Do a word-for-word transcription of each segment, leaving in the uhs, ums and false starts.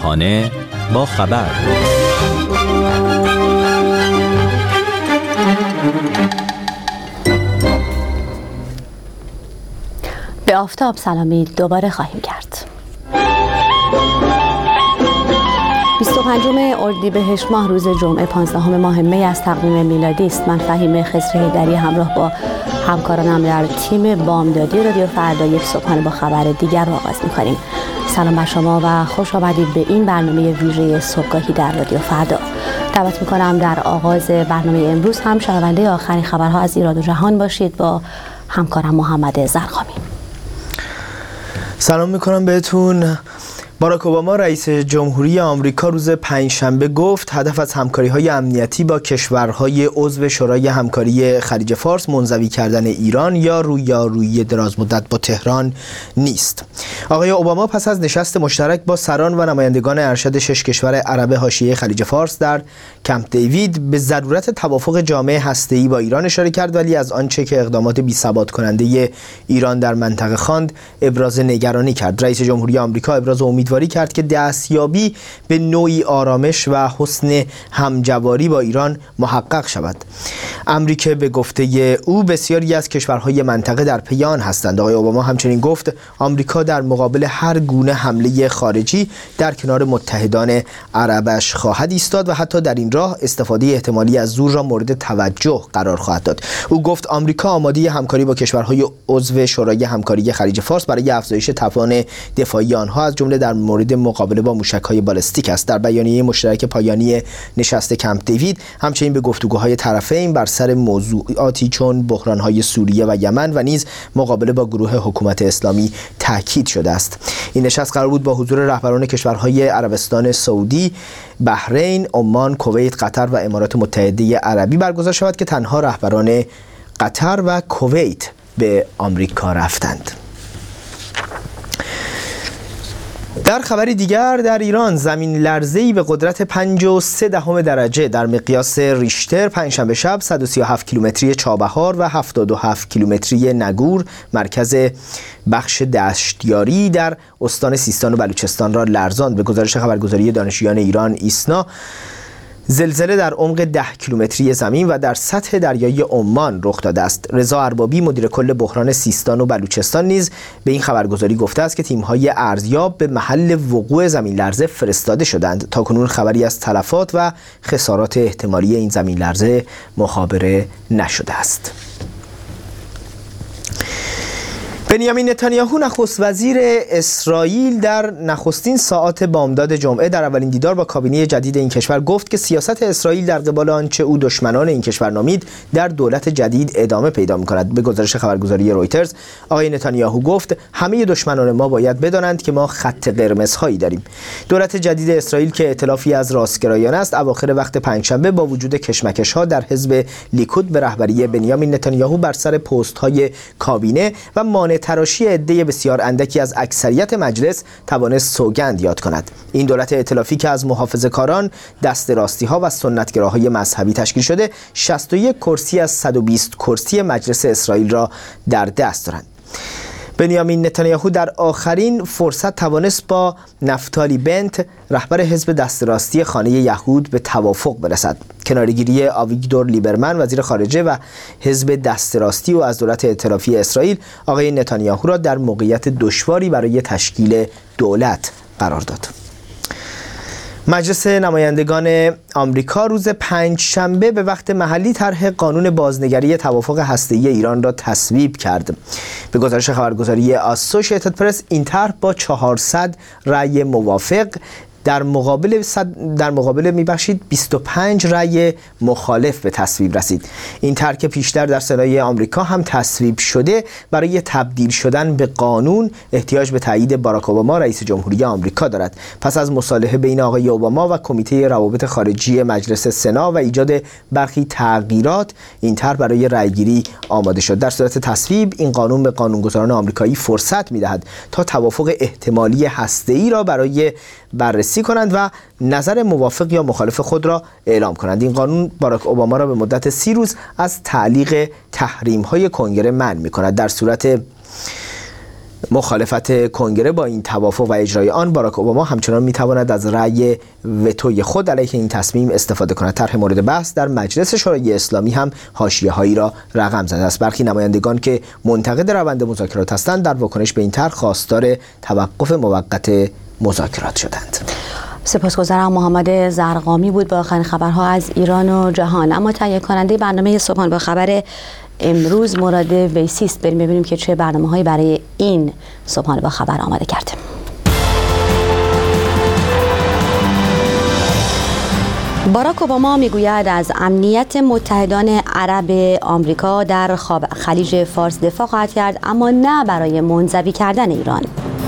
صبحانه با خبر. به آفتاب سلامی دوباره خواهیم کرد. بیست و پنجم اردیبهشت ماه روز جمعه پانزدهم ماه می از تقویم میلادی است. من فهیم خضر حیدری همراه با همکارانم در تیم بامدادی رادیو فردا یک صبحانه با خبر دیگر رو آغاز می‌کنیم. سلام بر شما و خوش آمدید به این برنامه ویژه صبحگاهی در رادیو فردا. دعوت می‌کنم در آغاز برنامه امروز هم شنونده آخرین خبرها از ایران و جهان باشید با همکارم محمد زرقامی. سلام میکنم بهتون. باراک اوباما رئیس جمهوری آمریکا روز پنجشنبه گفت هدف از همکاری‌های امنیتی با کشورهای عضو شورای همکاری خلیج فارس منزوی کردن ایران یا رویارویی درازمدت با تهران نیست. آقای اوباما پس از نشست مشترک با سران و نمایندگان ارشد شش کشور عرب حاشیه خلیج فارس در کمپ دیوید به ضرورت توافق جامع هسته‌ای با ایران اشاره کرد، ولی از آنچه که اقدامات بی‌ثبات کننده ایران در منطقه خواند ابراز نگرانی کرد. رئیس جمهوری آمریکا ابراز امید واری کرد که دستیابی به نوعی آرامش و حسن همجواری با ایران محقق شود. امریکا به گفته او بسیاری از کشورهای منطقه در پی آن هستند. آقای اوباما همچنین گفت آمریکا در مقابل هر گونه حمله خارجی در کنار متحدان عربش خواهد ایستاد و حتی در این راه استفاده احتمالی از زور را مورد توجه قرار خواهد داد. او گفت آمریکا آماده همکاری با کشورهای عضو شورای همکاری خلیج فارس برای افزایش توان دفاعی آنها از جمله در مورد مقابله با موشک‌های بالستیک است. در بیانیه مشترک پایانی نشست کمپ دیوید همچنین به گفتگوهای طرفین بر سر موضوعاتی چون بحران‌های سوریه و یمن و نیز مقابله با گروه حکومت اسلامی تاکید شده است. این نشست قرار بود با حضور رهبران کشورهای عربستان سعودی، بحرین، عمان، کویت، قطر و امارات متحده عربی برگزار شود که تنها رهبران قطر و کویت به آمریکا رفتند. در خبری دیگر در ایران زمین لرزه‌ای به قدرت پنج و سه دهم درجه در مقیاس ریشتر پنجشنبه شب صد و سی و هفت کیلومتری چابهار و هفتاد و هفت کیلومتری نگور مرکز بخش دشتیاری در استان سیستان و بلوچستان را لرزاند. به گزارش خبرگزاری دانشجویان ایران ایسنا زلزله در عمق ده کیلومتری زمین و در سطح دریای عمان رخ داده است. رضا اربابی مدیر کل بحران سیستان و بلوچستان نیز به این خبرگزاری گفته است که تیم‌های ارزیاب به محل وقوع زمین لرزه فرستاده شدند. تاکنون خبری از تلفات و خسارات احتمالی این زمین لرزه مخابره نشده است. بنیامین نتانیاهو نخست وزیر اسرائیل در نخستین ساعات بامداد جمعه در اولین دیدار با کابینه جدید این کشور گفت که سیاست اسرائیل در قبال آنچه او دشمنان این کشور نامید در دولت جدید ادامه پیدا می‌کند. به گزارش خبرگزاری رویترز آقای نتانیاهو گفت همه دشمنان ما باید بدانند که ما خط قرمزهایی داریم. دولت جدید اسرائیل که ائتلافی از راستگرایان است اواخر وقت پنجشنبه با وجود کشمکش‌ها در حزب لیکود به رهبری بنیامین نتانیاهو بر سر پست‌های کابینه و مانع تراشی عده بسیار اندکی از اکثریت مجلس توانست سوگند یاد کند. این دولت ائتلافی که از محافظه‌کاران، دست راستی‌ها و سنتگراهای مذهبی تشکیل شده شصت و یک کرسی از صد و بیست کرسی مجلس اسرائیل را در دست دارند. بنیامین نتانیاهو در آخرین فرصت توانست با نفتالی بنت رهبر حزب دست راستی خانه یهود به توافق برسد. کناره‌گیری آویگدور لیبرمن وزیر خارجه و حزب دست راستی و از دولت ائتلافی اسرائیل آقای نتانیاهو را در موقعیت دشواری برای تشکیل دولت قرار داد. مجلس نمایندگان آمریکا روز پنجشنبه به وقت محلی طرح قانون بازنگری توافق هسته‌ای ایران را تصویب کرد. به گزارش خبرگزاری آسوشییتد پرس این طرح با چهارصد رأی موافق در مقابل در مقابل میبخشید بیست و پنج رأی مخالف به تصویب رسید. این طرح که پیشتر در سنای آمریکا هم تصویب شده برای تبدیل شدن به قانون احتیاج به تایید باراک اوباما رئیس جمهوری آمریکا دارد. پس از مصالحه بین آقای اوباما و کمیته روابط خارجی مجلس سنا و ایجاد برخی تغییرات این طرح برای رأیگیری آماده شد. در صورت تصویب این قانون به قانونگذاران آمریکایی فرصت میدهد تا توافق احتمالی هسته‌ای را برای بررسی کنند و نظر موافق یا مخالف خود را اعلام کنند. این قانون باراک اوباما را به مدت سی روز از تعلیق تحریم‌های کنگره منع می‌کند. در صورت مخالفت کنگره با این توافق و اجرای آن، باراک اوباما همچنان میتواند از رأی وتوی خود علیه این تصمیم استفاده کند. طرح مورد بحث در مجلس شورای اسلامی هم حاشیه‌هایی را رقم زده است. برخی نمایندگان که منتقد روند مذاکرات هستند در واکنش به این طرح خواستار توقف موقت مذاکرات شدند. سپاسگزارم. محمد زرقامی بود با آخرین خبرها از ایران و جهان. اما تهیه کننده برنامه صبحانه با خبر امروز مراد ویسی است. بریم ببینیم که چه برنامه‌هایی برای این صبحانه با خبر آماده کرده. باراک اوباما میگوید از امنیت متحدان عرب آمریکا در خلیج فارس دفاع خواهد کرد، اما نه برای منزوی کردن ایران.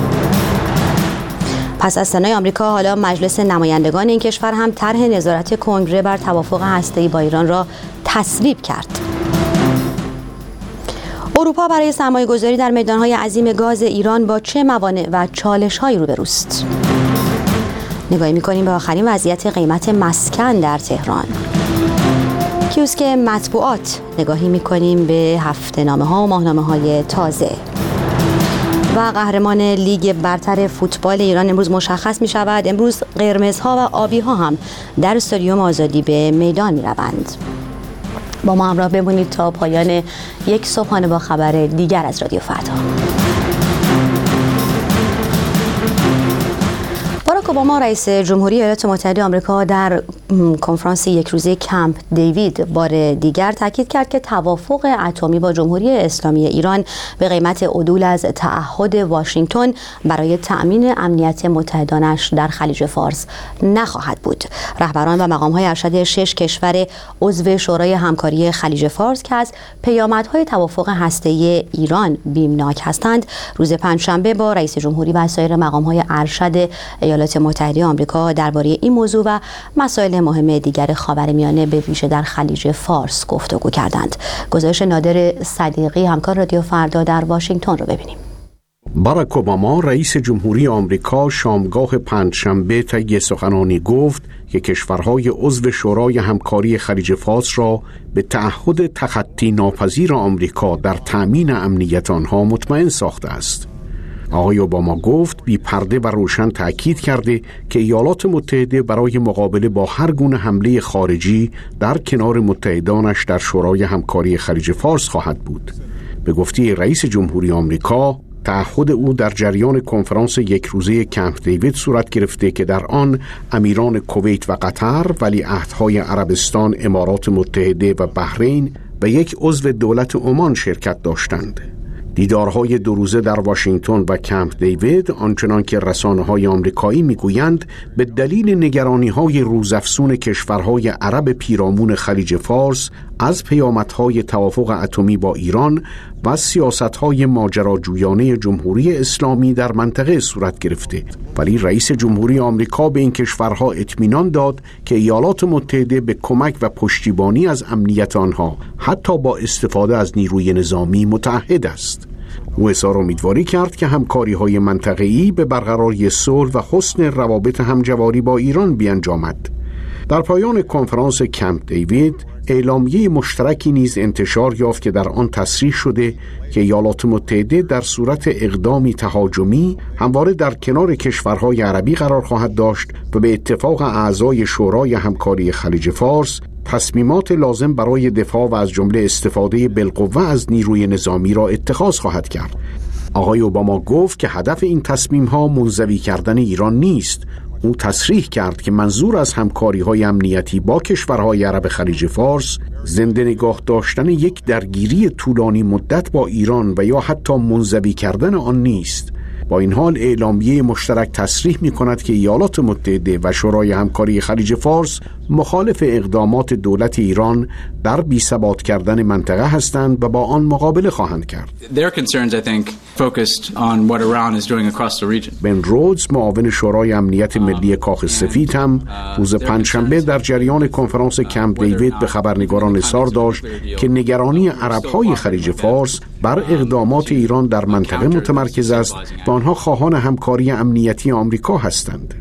پس از سنای آمریکا، حالا مجلس نمایندگان این کشور هم طرح نظارت کنگره بر توافق هسته‌ای با ایران را تصویب کرد. اروپا برای سرمایه‌گذاری در میدان‌های عظیم گاز ایران با چه موانع و چالش‌هایی روبروست؟ نگاهی می‌کنیم به آخرین وضعیت قیمت مسکن در تهران. کیوسک مطبوعات، نگاهی می‌کنیم به هفته‌نامه‌ها و ماهنامه‌های تازه. و قهرمان لیگ برتر فوتبال ایران امروز مشخص می‌شود. امروز قرمزها و آبی‌ها هم در استادیوم آزادی به میدان می‌روند. با ما همراه بمونید تا پایان یک صبحانه با خبر دیگر از رادیو فردا. باراک اوباما رئیس جمهوری ایالات متحده آمریکا در کنفرانس یک روزه کمپ دیوید بار دیگر تاکید کرد که توافق اتمی با جمهوری اسلامی ایران به قیمت عدول از تعهد واشنگتن برای تأمین امنیت متحدانش در خلیج فارس نخواهد بود. رهبران و مقام‌های ارشد شش کشور عضو شورای همکاری خلیج فارس که از پیامدهای توافق هسته‌ای ایران بیمناک هستند، روز پنجشنبه با رئیس جمهوری و سایر مقام‌های ارشد ایالات متحده آمریکا درباره این موضوع و مسائل مهم دیگر خاورمیانه به ویژه در خلیج فارس گفتگو کردند. گزارش نادر صدیقی، همکار رادیو فردا در واشنگتن رو ببینیم. باراک اوباما رئیس جمهوری آمریکا شامگاه پنجشنبه طی سخنانی گفت که کشورهای عضو شورای همکاری خلیج فارس را به تعهد تخطی ناپذیر آمریکا در تأمین امنیت آنها مطمئن ساخته است. آقای اوباما گفت بی پرده و روشن تأکید کرده که ایالات متحده برای مقابله با هر گونه حمله خارجی در کنار متحدانش در شورای همکاری خلیج فارس خواهد بود. به گفته رئیس جمهوری آمریکا، تعهد او در جریان کنفرانس یک روزه کمپ دیوید صورت گرفته که در آن امیران کویت و قطر، ولیعهدهای عربستان، امارات متحده و بحرین و یک عضو دولت عمان شرکت داشتند. دیدارهای دو روزه در واشنگتن و کمپ دیوید، آنچنان که رسانه‌های آمریکایی میگویند، به دلیل نگرانی‌های روزافزون کشورهای عرب پیرامون خلیج فارس از پیامدهای توافق اتمی با ایران و سیاست‌های ماجراجویانه جمهوری اسلامی در منطقه صورت گرفته. ولی رئیس جمهوری آمریکا به این کشورها اطمینان داد که ایالات متحده به کمک و پشتیبانی از امنیت آنها حتی با استفاده از نیروی نظامی متعهد است. او اظهار امیدواری کرد که همکاری‌های منطقه‌ای به برقراری صلح و حسن روابط همجواری با ایران بیانجامد. در پایان کنفرانس کمپ دیوید، اعلامیه مشترکی نیز انتشار یافت که در آن تصریح شده که ایالات متحده در صورت اقدامی تهاجمی همواره در کنار کشورهای عربی قرار خواهد داشت و به اتفاق اعضای شورای همکاری خلیج فارس تصمیمات لازم برای دفاع و از جمله استفاده بالقوه از نیروی نظامی را اتخاذ خواهد کرد. آقای اوباما گفت که هدف این تصمیم‌ها منزوی کردن ایران نیست. او تصریح کرد که منظور از همکاری‌های امنیتی با کشورهای عرب خلیج فارس زنده نگاه داشتن یک درگیری طولانی مدت با ایران و یا حتی منزوی کردن آن نیست. با این حال اعلامیه مشترک تصریح می‌کند که ایالات متحده و شورای همکاری خلیج فارس مخالف اقدامات دولت ایران در بی‌ثبات کردن منطقه هستند و با آن مقابله خواهند کرد. بن رودز، معاون شورای امنیت ملی کاخ سفید، هم روز پنجشنبه در جریان کنفرانس کمپ دیوید به خبرنگاران اظهار داشت که نگرانی عرب‌های خلیج فارس بر اقدامات ایران در منطقه متمرکز است و آنها خواهان همکاری امنیتی آمریکا هستند.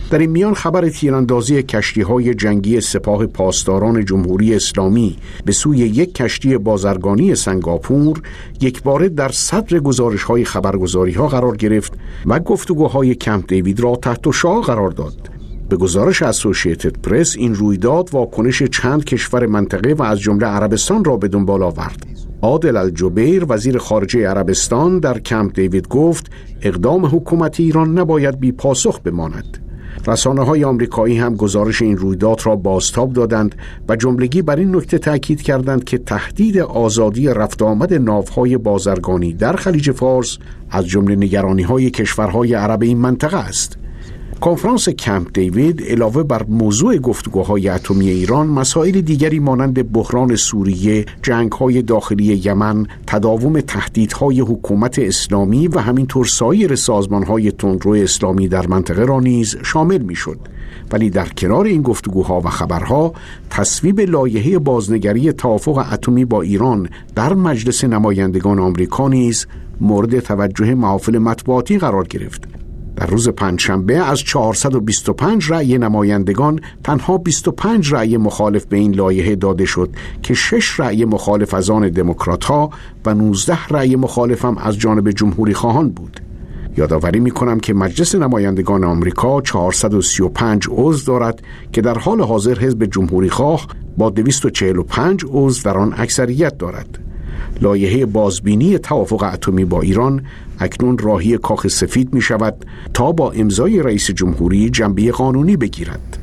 در این میان خبر تیراندازی کشتی‌های جنگی سپاه پاسداران جمهوری اسلامی به سوی یک کشتی بازرگانی سنگاپور یکباره در صدر گزارش‌های خبرگزاری‌ها قرار گرفت و گفتگوهای کمپ دیوید را تحت شعاع قرار داد. به گزارش اسوسییتد پرس این رویداد واکنش چند کشور منطقه و از جمله عربستان را به دنبال آورد. عادل الجبیر وزیر خارجه عربستان در کمپ دیوید گفت اقدام حکومت ایران نباید بی پاسخ بماند. رسانه‌های آمریکایی هم گزارش این رویداد را بازتاب دادند و جملگی بر این نکته تاکید کردند که تهدید آزادی رفت آمد ناوهای بازرگانی در خلیج فارس از جمله نگرانی‌های کشورهای عرب این منطقه است. کنفرانس کمپ دیوید علاوه بر موضوع گفتگوهای اتمی ایران مسائل دیگری مانند بحران سوریه، جنگ‌های داخلی یمن، تداوم تهدیدهای حکومت اسلامی و همینطور سایر سازمان‌های تندرو اسلامی در منطقه را نیز شامل می‌شد. ولی در کنار این گفتگوها و خبرها تصویب لایحه بازنگری توافق اتمی با ایران در مجلس نمایندگان آمریکا نیز مورد توجه محافل مطبوعاتی قرار گرفت. در روز پنجشنبه از چهارصد و بیست و پنج رأی نمایندگان تنها بیست و پنج رأی مخالف به این لایحه داده شد که شش رأی مخالف از آن دموکرات‌ها و نوزده رأی مخالف هم از جانب جمهوری خواهان بود. یادآوری می‌کنم که مجلس نمایندگان آمریکا چهارصد و سی و پنج عضو دارد که در حال حاضر حزب جمهوری خواه با دویست و چهل و پنج عضو در آن اکثریت دارد. لایحه بازبینی توافق اتمی با ایران اکنون راهی کاخ سفید می شود تا با امضای رئیس جمهوری جنبه قانونی بگیرد.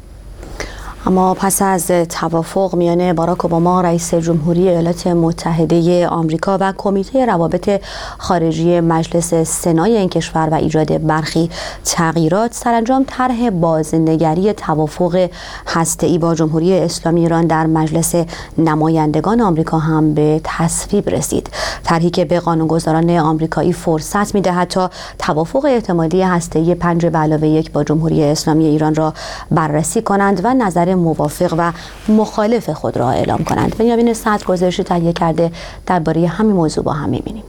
اما پس از توافق میان باراک اوباما رئیس جمهوری ایالات متحده آمریکا و کمیته روابط خارجی مجلس سنای این کشور و ایجاد برخی تغییرات، سرانجام طرح بازنگری توافق هسته‌ای با جمهوری اسلامی ایران در مجلس نمایندگان آمریکا هم به تصویب رسید. طرحی که به قانونگذاران آمریکایی فرصت می‌دهد تا توافق احتمالی هسته‌ای پنج به علاوه یک با جمهوری اسلامی ایران را بررسی کنند و نظر موافق و مخالف خود را اعلام کنند. بنیامین صدر گزارشی تهیه کرده درباره همین موضوع با هم می‌بینیم.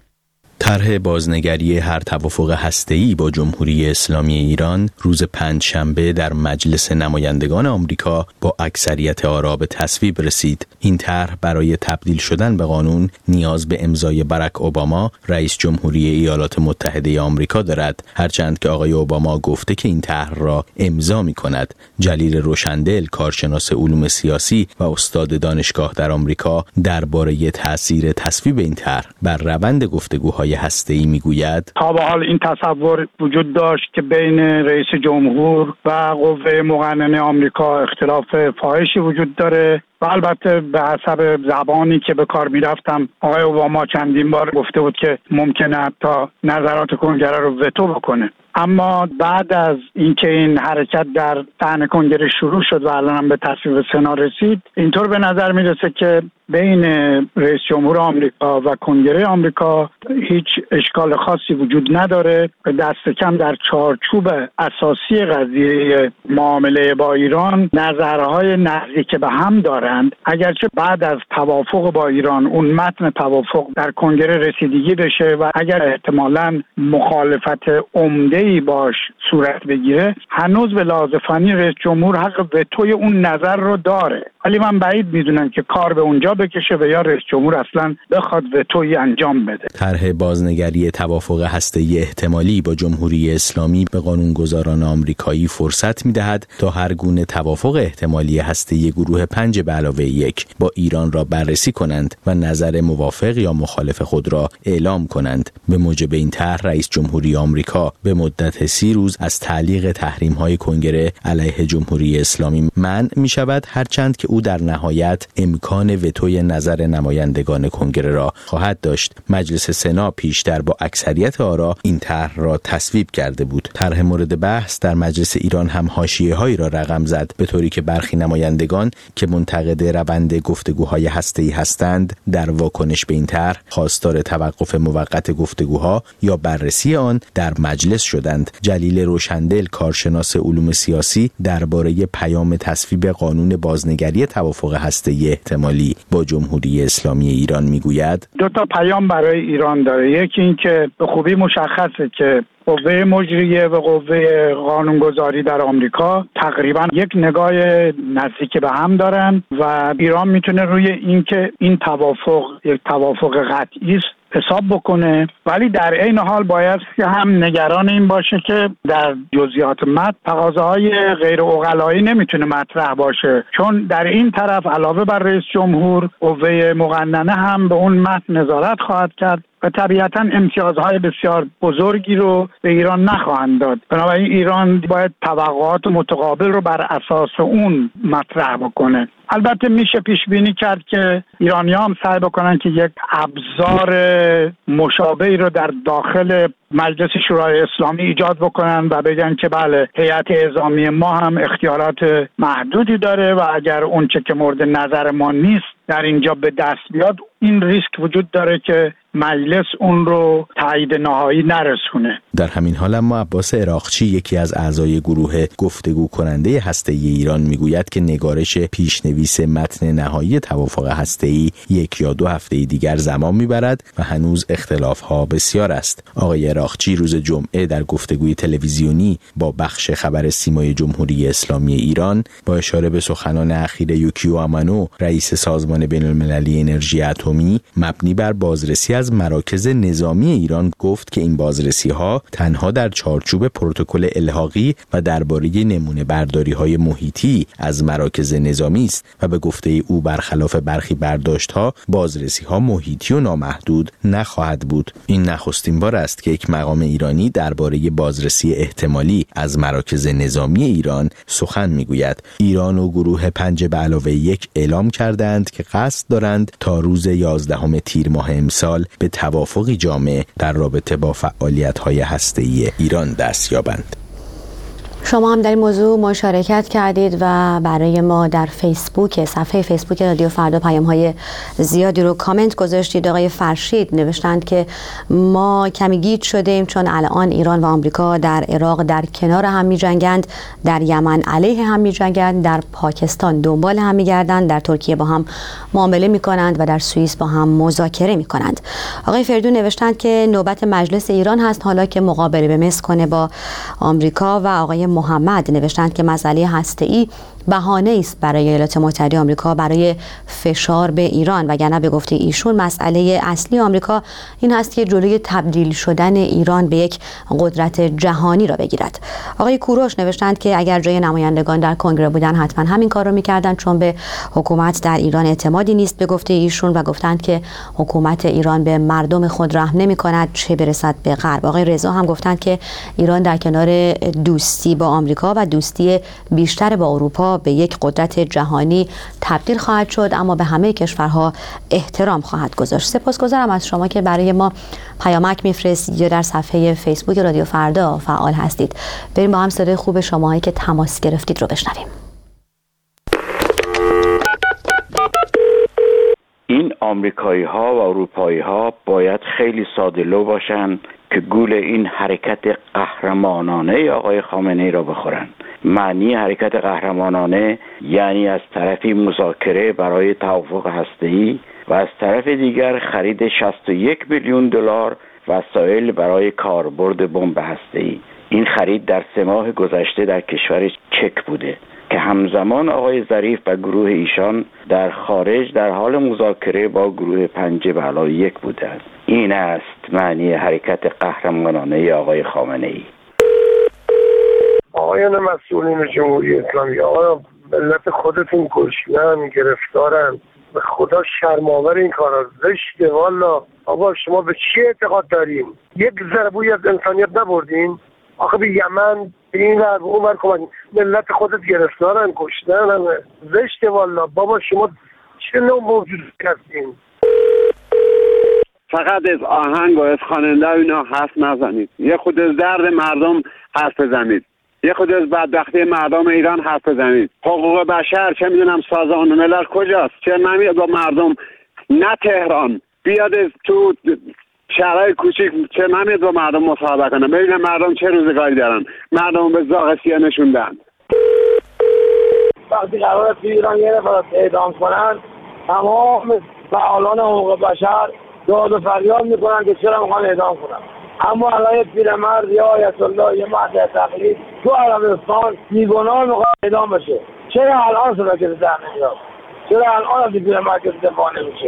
طرح بازنگری هر توافق هسته‌ای با جمهوری اسلامی ایران روز پنجشنبه در مجلس نمایندگان آمریکا با اکثریت آرا به تصویب رسید. این طرح برای تبدیل شدن به قانون نیاز به امضای باراک اوباما رئیس جمهوری ایالات متحده آمریکا دارد، هرچند که آقای اوباما گفته که این طرح را امضا می‌کند. جلیل روشندل، کارشناس علوم سیاسی و استاد دانشگاه در آمریکا، درباره تأثیر تصویب این طرح بر روند گفتگوهای هسته‌ای میگوید تا به حال این تصور وجود داشت که بین رئیس جمهور و قوه مقننه آمریکا اختلاف فاحشی وجود داره و البته به حسب زبانی که به کار میرفتم آقای اوباما چندین بار گفته بود که ممکنه حتی نظرات کنگره رو وتو بکنه. اما بعد از اینکه این حرکت در صحن کنگره شروع شد و الان هم به تصویب سنا رسید، اینطور به نظر میرسه که بین رئیس جمهور آمریکا و کنگره آمریکا هیچ اشکال خاصی وجود نداره. دست کم در چارچوب اساسی قضیه معامله با ایران نظرهای نزدیک به هم دارند. اگرچه بعد از توافق با ایران اون متن توافق در کنگره رسیدگی بشه و اگر احتمالاً مخالفت عمده‌ای باش صورت بگیره، هنوز به لحاظ فنی رئیس جمهور حق وتوی اون نظر رو داره. ولی من بعید میدونم که کار به اونجا بکشه و یا رئیس جمهور اصلا بخواد وتویی انجام بده. طرح بازنگری توافق هسته‌ای احتمالی با جمهوری اسلامی به قانونگذاران آمریکایی فرصت میدهد تا هر گونه توافق احتمالی هسته‌ای گروه پنج به علاوه یک با ایران را بررسی کنند و نظر موافق یا مخالف خود را اعلام کنند. به موجب این طرح رئیس جمهوری آمریکا به مدت سی روز از تعلیق تحریم‌های کنگره علیه جمهوری اسلامی منع می‌شود، هرچند که او در نهایت امکان وتوی نظر نمایندگان کنگره را خواهد داشت. مجلس سنا پیشتر با اکثریت آرا این طرح را تصویب کرده بود. طرح مورد بحث در مجلس ایران هم حاشیه‌هایی را رقم زد، به طوری که برخی نمایندگان که منتقد روند گفتگوهای هسته‌ای هستند در واکنش به این طرح خواستار توقف موقت گفتگوها یا بررسی آن در مجلس شدند. جلیل روشندل، کارشناس علوم سیاسی، درباره پیام تصویب قانون بازنگری توافق هسته‌ای احتمالی با جمهوری اسلامی ایران میگوید دو تا پیام برای ایران داره. یکی این که به خوبی مشخصه که قوه مجریه و قوه قانونگذاری در آمریکا تقریبا یک نگاه نزدیک به هم دارن و ایران میتونه روی اینکه این توافق یک توافق قطعی است حساب بکنه، ولی در عین حال باید که هم نگران این باشه که در جزئیات متن تقاضاهای غیر عقلایی نمیتونه مطرح باشه، چون در این طرف علاوه بر رئیس جمهور قوه مقننه هم به اون متن نظارت خواهد کرد و طبیعتاً امتیازهای بسیار بزرگی رو به ایران نخواهند داد. بنابراین ایران باید توقعات متقابل رو بر اساس اون مطرح بکنه. البته میشه پیش بینی کرد که ایرانی‌ها هم سعی بکنن که یک ابزار مشابهی رو در داخل مجلس شورای اسلامی ایجاد بکنن و بگن که بله هیئت اعزامی ما هم اختیارات محدودی داره و اگر اون چه که مورد نظر ما نیست در اینجا به دست بیاد، این ریسک وجود داره که مجلس اون رو تایید نهایی نرسونه. در همین حال اما عباس عراقچی، یکی از اعضای گروه گفتگو کننده هسته‌ای ایران، میگوید که نگارش پیشنویس متن نهایی توافق هسته‌ای یک یا دو هفته دیگر زمان میبرد و هنوز اختلاف‌ها بسیار است. آقای عراقچی روز جمعه در گفتگوی تلویزیونی با بخش خبر سیمای جمهوری اسلامی ایران با اشاره به سخنان اخیر یوکیو آمانو، رئیس سازمان بین‌المللی انرژی اتمی، مبنی بر بازرسی از مراکز نظامی ایران گفت که این بازرسی‌ها تنها در چارچوب پروتکل الحاقی و درباره نمونه برداری‌های محیطی از مراکز نظامی است و به گفته او برخلاف برخی برداشت‌ها بازرسی‌ها محیطی و نامحدود نخواهد بود. این نخستین بار است که یک مقام ایرانی درباره بازرسی احتمالی از مراکز نظامی ایران سخن میگوید. ایران و گروه پنج به علاوه یک اعلام کردند که قصد دارند تا روز یازدهم تیر ماه امسال به توافقی جامع در رابطه با فعالیت‌های هسته‌ای ایران دست یابند. شما هم در این موضوع مشارکت کردید و برای ما در فیسبوک، صفحه فیسبوک رادیو فردا پیام‌های زیادی رو کامنت گذاشتید. آقای فرشید نوشتند که ما کمی گیج شدیم چون الان ایران و آمریکا در عراق در کنار هم می‌جنگند، در یمن علیه هم می‌جنگند، در پاکستان دنبال هم می‌گردند، در ترکیه با هم معامله می‌کنند و در سوئیس با هم مذاکره می‌کنند. آقای فریدون نوشتند که نوبت مجلس ایران هست حالا که مقابله به مصر کنه با آمریکا و آقای محمد نوشتند که مسئله هسته‌ای بهانه است برای ایالات متحده آمریکا برای فشار به ایران، وگرنه به گفته ایشون مسئله اصلی آمریکا این هست که جلوی تبدیل شدن ایران به یک قدرت جهانی را بگیرد. آقای کوروش نوشتند که اگر جای نمایندگان در کنگره بودن حتما همین کار رو می‌کردند چون به حکومت در ایران اعتمادی نیست به گفته ایشون و گفتند که حکومت ایران به مردم خود رحم نمی‌کند چه برسد به غرب. آقای رضا هم گفتند که ایران در کنار دوستی با آمریکا و دوستی بیشتر با اروپا به یک قدرت جهانی تبدیل خواهد شد، اما به همه کشورها احترام خواهد گذاشت. سپاسگزارم از شما که برای ما پیامک میفرستید یا در صفحه فیسبوک رادیو فردا فعال هستید. بریم با هم صدای خوب شماهایی که تماس گرفتید رو بشنویم. این آمریکایی ها و اروپایی ها باید خیلی ساده‌لو باشن که گول این حرکت قهرمانانه آقای خامنه‌ای را بخورن. معنی حرکت قهرمانانه یعنی از طرفی مذاکره برای توافق هسته‌ای و از طرف دیگر خرید شصت و یک میلیون دلار وسایل برای کاربرد بمب هسته‌ای. این خرید در سه ماه گذشته در کشور چک بوده که همزمان آقای ظریف و گروه ایشان در خارج در حال مذاکره با گروه پنج به علاوه یک بودند. این است معنی حرکت قهرمانانه آقای خامنه‌ای. آقایان مسئولین جمهوری اسلامی، آقا ملت خودتون گشنن، گرفتارن، به خدا شرم‌آور این کارا زشته. والا آقا شما به چی اعتقاد دارین؟ یک ذره بوی از انسانیت نبردین؟ آخه به یمن به این ور به اون ور کمک، ملت خودت گرفتارن، گشنن، همه زشته. والا بابا شما چه نوع موجود هستین؟ فقط از آهنگ و از خواننده اینا حرف نزنید، یه خود از درد مردم حرف بزنید، یه خود از بدبختی مردم ایران حرف بزنید. حقوق بشر چه میدونم سازمان ملل کجاست؟ چه نمیاد با مردم؟ نه تهران بیاد از تو شهرهای کوچیک چه نمیاد با مردم مصاحبه کنه ببینم مردم چه روزگاری دارن. مردم به زاغ سیاه نشوندن. وقتی قرار تو ایران یه نفر اعدام کنن تمام فعالان حقوق بشر داد و فریاد میکنن که چرا میخوان اعدام کنن. اما الان پیرمرد یا آیت الله یا مهدی تقلید تو عربستان بیگناه میخواد اعدام بشه. چرا الان صدا که در نمیاد؟ چرا الان از پیرمرد که دفاع نمیشه؟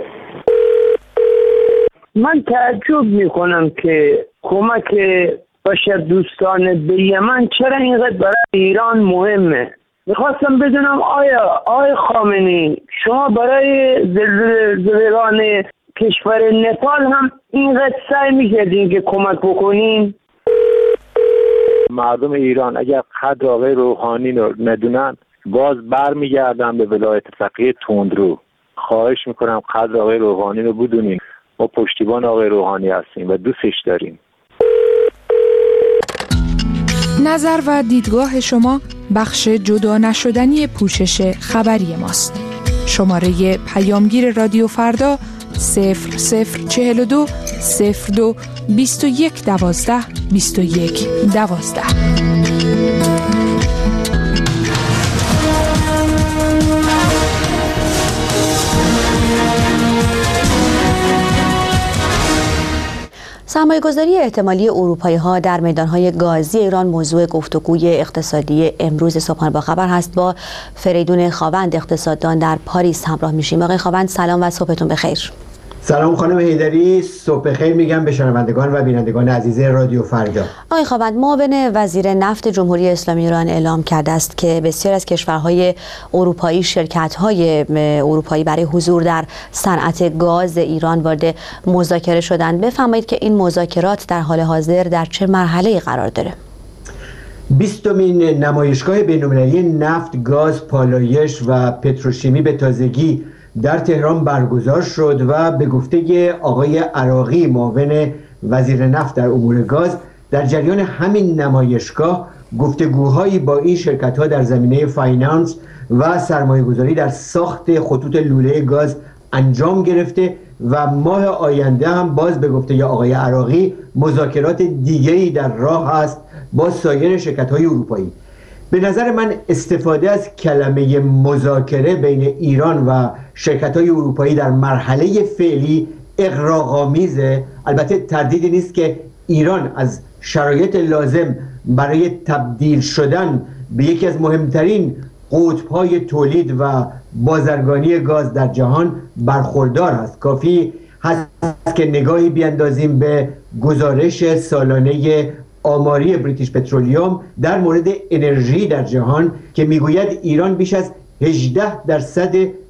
من تعجب میکنم که کمک بشر دوستانه به یمن چرا اینقدر برای ایران مهمه. میخواستم بدونم آیا آقای خامنه‌ای شما برای زلزله‌ران کشور نپال هم اینقدر سعی میکردین که کمک بکنین؟ مردم ایران اگر قدر آقای روحانی رو ندونن باز برمیگردن به ولایت فقیه تندرو. خواهش میکنم قدر آقای روحانی رو بدونین. ما پشتیبان آقای روحانی هستیم و دوستش داریم. نظر و دیدگاه شما بخش جدا نشدنی پوشش خبری ماست. شماره پیامگیر رادیو فردا صفر صفر چهل و دو صفر دو بیست و یک دوازده بیست و یک دوازده. سرمایه‌گذاری احتمالی اروپایی‌ها در میدان‌های گازی ایران موضوع گفتگوی اقتصادی امروز صبحانه با خبر هست. با فریدون خاوند اقتصاددان در پاریس همراه میشیم. آقای خاوند سلام و صبحتون بخیر. سلام خانم حیدری، صبح بخیر میگم به شنوندگان و بینندگان عزیز رادیو فردا. آقای خاوند، معاون وزیر نفت جمهوری اسلامی ایران اعلام کرده است که بسیار از کشورهای اروپایی شرکت‌های اروپایی برای حضور در صنعت گاز ایران وارد مذاکره شدند. بفرمایید که این مذاکرات در حال حاضر در چه مرحله‌ای قرار داره؟ بیستمین نمایشگاه بین‌المللی نفت، گاز، پالایش و پتروشیمی به تازگی در تهران برگزار شد و به گفته آقای عراقی معاون وزیر نفت در امور گاز در جریان همین نمایشگاه گفتگوهایی با این شرکت‌ها در زمینه فاینانس و سرمایه‌گذاری در ساخت خطوط لوله گاز انجام گرفته و ماه آینده هم باز به گفته آقای عراقی مذاکرات دیگری در راه است با سایر شرکت‌های اروپایی. به نظر من استفاده از کلمه مذاکره بین ایران و شرکت‌های اروپایی در مرحله فعلی اغراق‌آمیزه. البته تردیدی نیست که ایران از شرایط لازم برای تبدیل شدن به یکی از مهمترین قطب‌های تولید و بازرگانی گاز در جهان برخوردار است. کافی هست که نگاهی بیندازیم به گزارش سالانه آماری بریتیش پترولیوم در مورد انرژی در جهان که میگوید ایران بیش از هجده درصد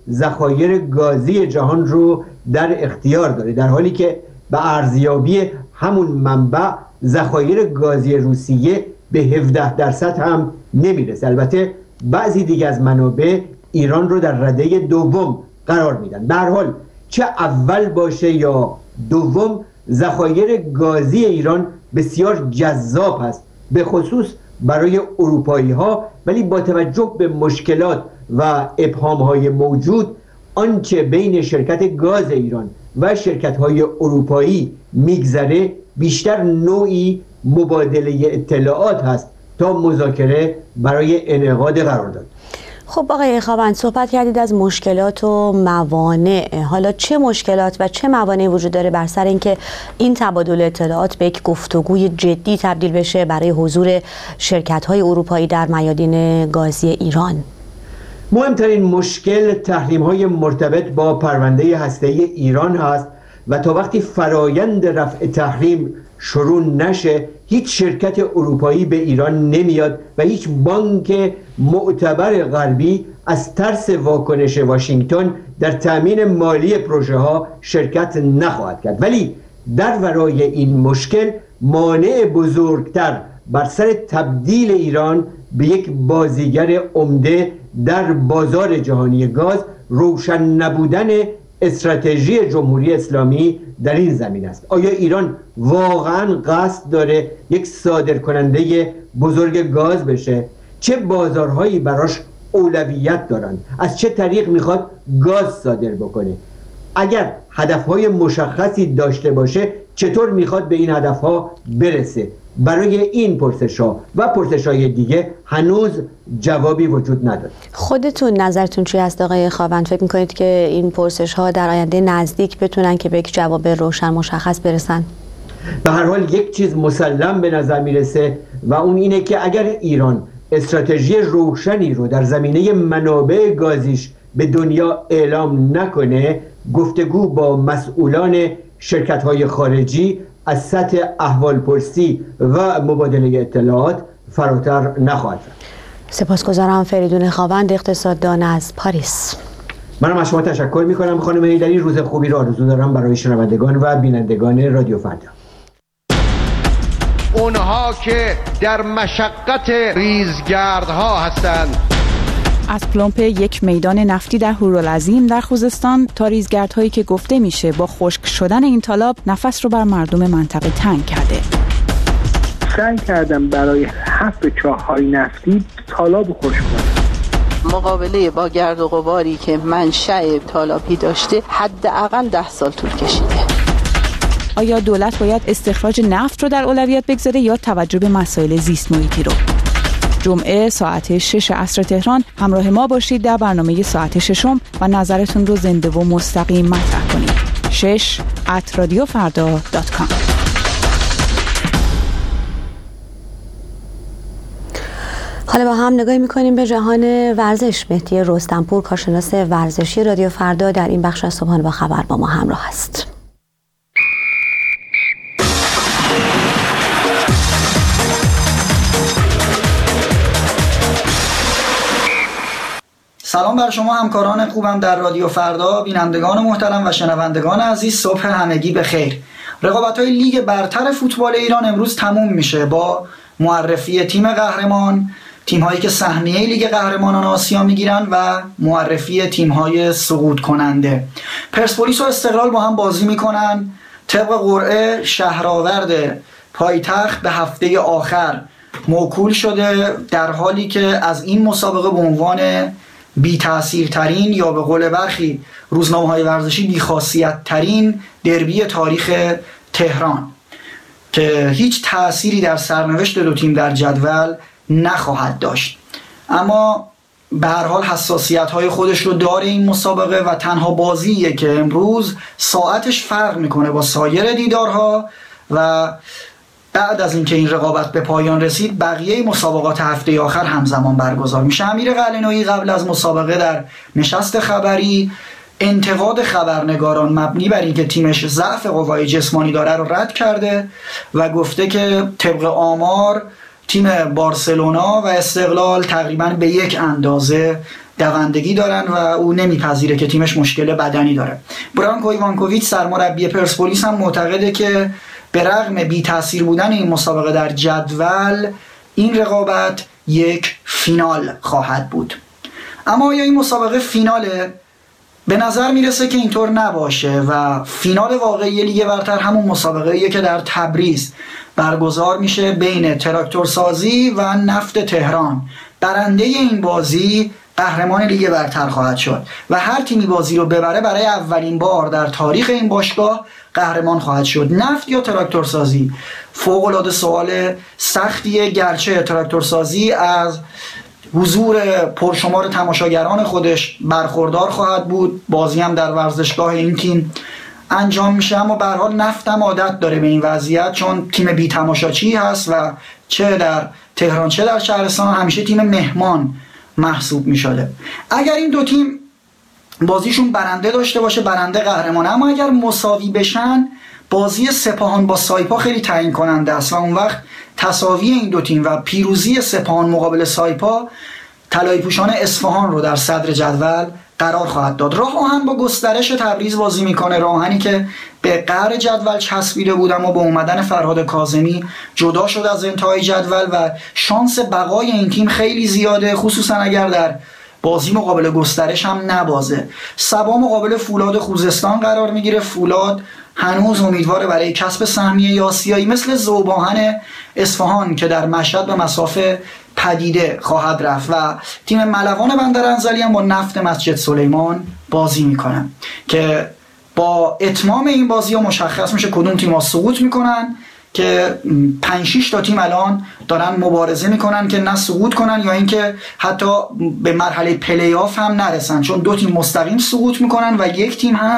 ذخایر گازی جهان رو در اختیار داره، در حالی که به ارزیابی همون منبع ذخایر گازی روسیه به هفده درصد هم نمیرسه. البته بعضی دیگه از منابع ایران رو در رده دوم قرار میدن. به هر حال چه اول باشه یا دوم، ذخایر گازی ایران بسیار جذاب است، به خصوص برای اروپایی ها، ولی با توجه به مشکلات و ابهام های موجود آنچه بین شرکت گاز ایران و شرکت های اروپایی میگذره بیشتر نوعی مبادله اطلاعات هست تا مذاکره برای انعقاد قرارداد. خب آقای خاوند، صحبت کردید از مشکلات و موانع. حالا چه مشکلات و چه موانعی وجود داره بر سر اینکه این تبادل اطلاعات به یک گفتگوی جدی تبدیل بشه برای حضور شرکت‌های اروپایی در میادین گازی ایران؟ مهمترین مشکل تحریم‌های مرتبط با پرونده هسته‌ای ایران هست و تا وقتی فرایند رفع تحریم شروع نشه هیچ شرکت اروپایی به ایران نمیاد و هیچ بانک معتبر غربی از ترس واکنش واشنگتن در تأمین مالی پروژه ها شرکت نخواهد کرد. ولی در ورای این مشکل مانع بزرگتر بر سر تبدیل ایران به یک بازیگر عمده در بازار جهانی گاز روشن نبودن استراتژی جمهوری اسلامی در این زمین است. آیا ایران واقعا قصد داره یک صادرکننده بزرگ گاز بشه؟ چه بازارهایی براش اولویت دارن؟ از چه طریق میخواد گاز صادر بکنه؟ اگر هدفهای مشخصی داشته باشه چطور میخواد به این هدفها برسه؟ برای این پرسش‌ها و پرسش‌های دیگه هنوز جوابی وجود نداره. خودتون نظرتون چی هست آقای خاوند؟ فکر می‌کنید که این پرسش‌ها در آینده نزدیک بتونن که به یک جواب روشن مشخص برسن؟ به هر حال یک چیز مسلم به نظر میرسه و اون اینه که اگر ایران استراتژی روشنی رو در زمینه منابع گازیش به دنیا اعلام نکنه، گفتگو با مسئولان شرکت‌های خارجی از سطح احوالپرسی و مبادله اطلاعات فراتر نخواهد رفت. سپاسگزارم. فریدون خاوند، اقتصاددان از پاریس. منم از شما تشکر میکنم خانم هیدری. روز خوبی رو آرزو دارم برای شنوندگان و بینندگان رادیو فردا. اونها که در مشقت ریزگردها هستند، از پلمپ یک میدان نفتی در هورالعظیم در خوزستان تا ریزگردهایی که گفته میشه با خشک شدن این تالاب نفس رو بر مردم منطقه تنگ کرده. سعی کردم برای حفر چاه‌های نفتی تالاب خشک کنم. مقابله با گرد و غباری که منشأ تالابی داشته حداقل ده سال طول کشیده. آیا دولت باید استخراج نفت رو در اولویت بگذاره یا توجه به مسائل زیست محیطی رو؟ جمعه ساعت شش عصر تهران همراه ما باشید در برنامه ساعت ششم و نظرتون رو زنده و مستقیم مطرح کنید. شش ات رادیو فردا دات کام. حالا با هم نگاهی میکنیم به جهان ورزش. مهدی رستمپور، کارشناس ورزشی رادیو فردا، در این بخش از صبحانه با خبر با ما همراه است. سلام بر شما همکاران خوبم در رادیو فردا، بینندگان محترم و شنوندگان عزیز، صبح همگی بخیر. رقابت‌های لیگ برتر فوتبال ایران امروز تموم میشه با معرفی تیم قهرمان، تیم‌هایی که سهمیه لیگ قهرمانان آسیا میگیرن و معرفی تیم‌های سقوط کننده. پرسپولیس و استقلال با هم بازی میکنن. طبق قرعه شهرآورد پایتخت به هفته آخر موکول شده، در حالی که از این مسابقه به عنوان بی تأثیر ترین یا به قول برخی روزنامه‌های ورزشی بی خاصیت ترین دربی تاریخ تهران که هیچ تأثیری در سرنوشت دو تیم در جدول نخواهد داشت. اما به هر حال حساسیت‌های خودش رو داره این مسابقه و تنها بازیه که امروز ساعتش فرق میکنه با سایر دیدارها و بعد از اینکه این رقابت به پایان رسید بقیه مسابقات هفته آخر همزمان برگزار میشه. امیر قلعه‌نویی قبل از مسابقه در نشست خبری انتقاد خبرنگاران مبنی بر اینکه تیمش ضعف قوای جسمانی داره رو رد کرده و گفته که طبق آمار تیم بارسلونا و استقلال تقریبا به یک اندازه دوندگی دارن و او نمیپذیره که تیمش مشکل بدنی داره. برانکو ایوانکوویچ سرمربی پرسپولیس هم معتقده که به رغم بی تأثیر بودن این مسابقه در جدول، این رقابت یک فینال خواهد بود. اما آیا این مسابقه فیناله؟ به نظر میرسه که اینطور نباشه و فینال واقعی لیگ برتر همون مسابقه‌ایه که در تبریز برگزار میشه بین تراکتورسازی و نفت تهران. برنده این بازی قهرمان لیگ برتر خواهد شد و هر تیمی بازی رو ببره برای اولین بار در تاریخ این باشگاه قهرمان خواهد شد. نفت یا تراکتورسازی؟ فوق‌العاده سوال سختیه، گرچه تراکتورسازی از حضور پرشمار تماشاگران خودش برخوردار خواهد بود. بازی هم در ورزشگاه این تیم انجام میشه، اما به هر حال نفت هم عادت داره به این وضعیت، چون تیم بی تماشاچی هست و چه در تهران چه در شهرستان همیشه تیم مهمان محسوب میشده. اگر این دو تیم بازیشون برنده داشته باشه برنده قهرمانه، اما اگر مساوی بشن بازی سپاهان با سایپا خیلی تعیین کننده است و اون وقت تساوی این دو تیم و پیروزی سپاهان مقابل سایپا طلایی پوشان اصفهان رو در صدر جدول قرار خواهد داد. راه آهن با گسترش تبریز بازی میکنه، راه آهنی که به قعر جدول چسبیده بود اما با اومدن فرهاد کاظمی جدا شد از انتهای جدول و شانس بقای این تیم خیلی زیاده، خصوصا اگر در بازی مقابل گسترش هم نبازه. سبا مقابل فولاد خوزستان قرار میگیره. فولاد هنوز امیدواره برای کسب سهمیه آسیایی، مثل ذوب‌آهن اصفهان که در مشهد به مسافه پدیده خواهد رفت و تیم ملوان بندرانزلی هم با نفت مسجد سلیمان بازی میکنن که با اتمام این بازی ها مشخص میشه کدوم تیم ها سقوط میکنن، که پنج شش تا تیم الان دارن مبارزه میکنن که نه سقوط کنن یا اینکه حتی به مرحله پلی آف هم نرسن، چون دو تیم مستقیم سقوط میکنن و یک تیم هم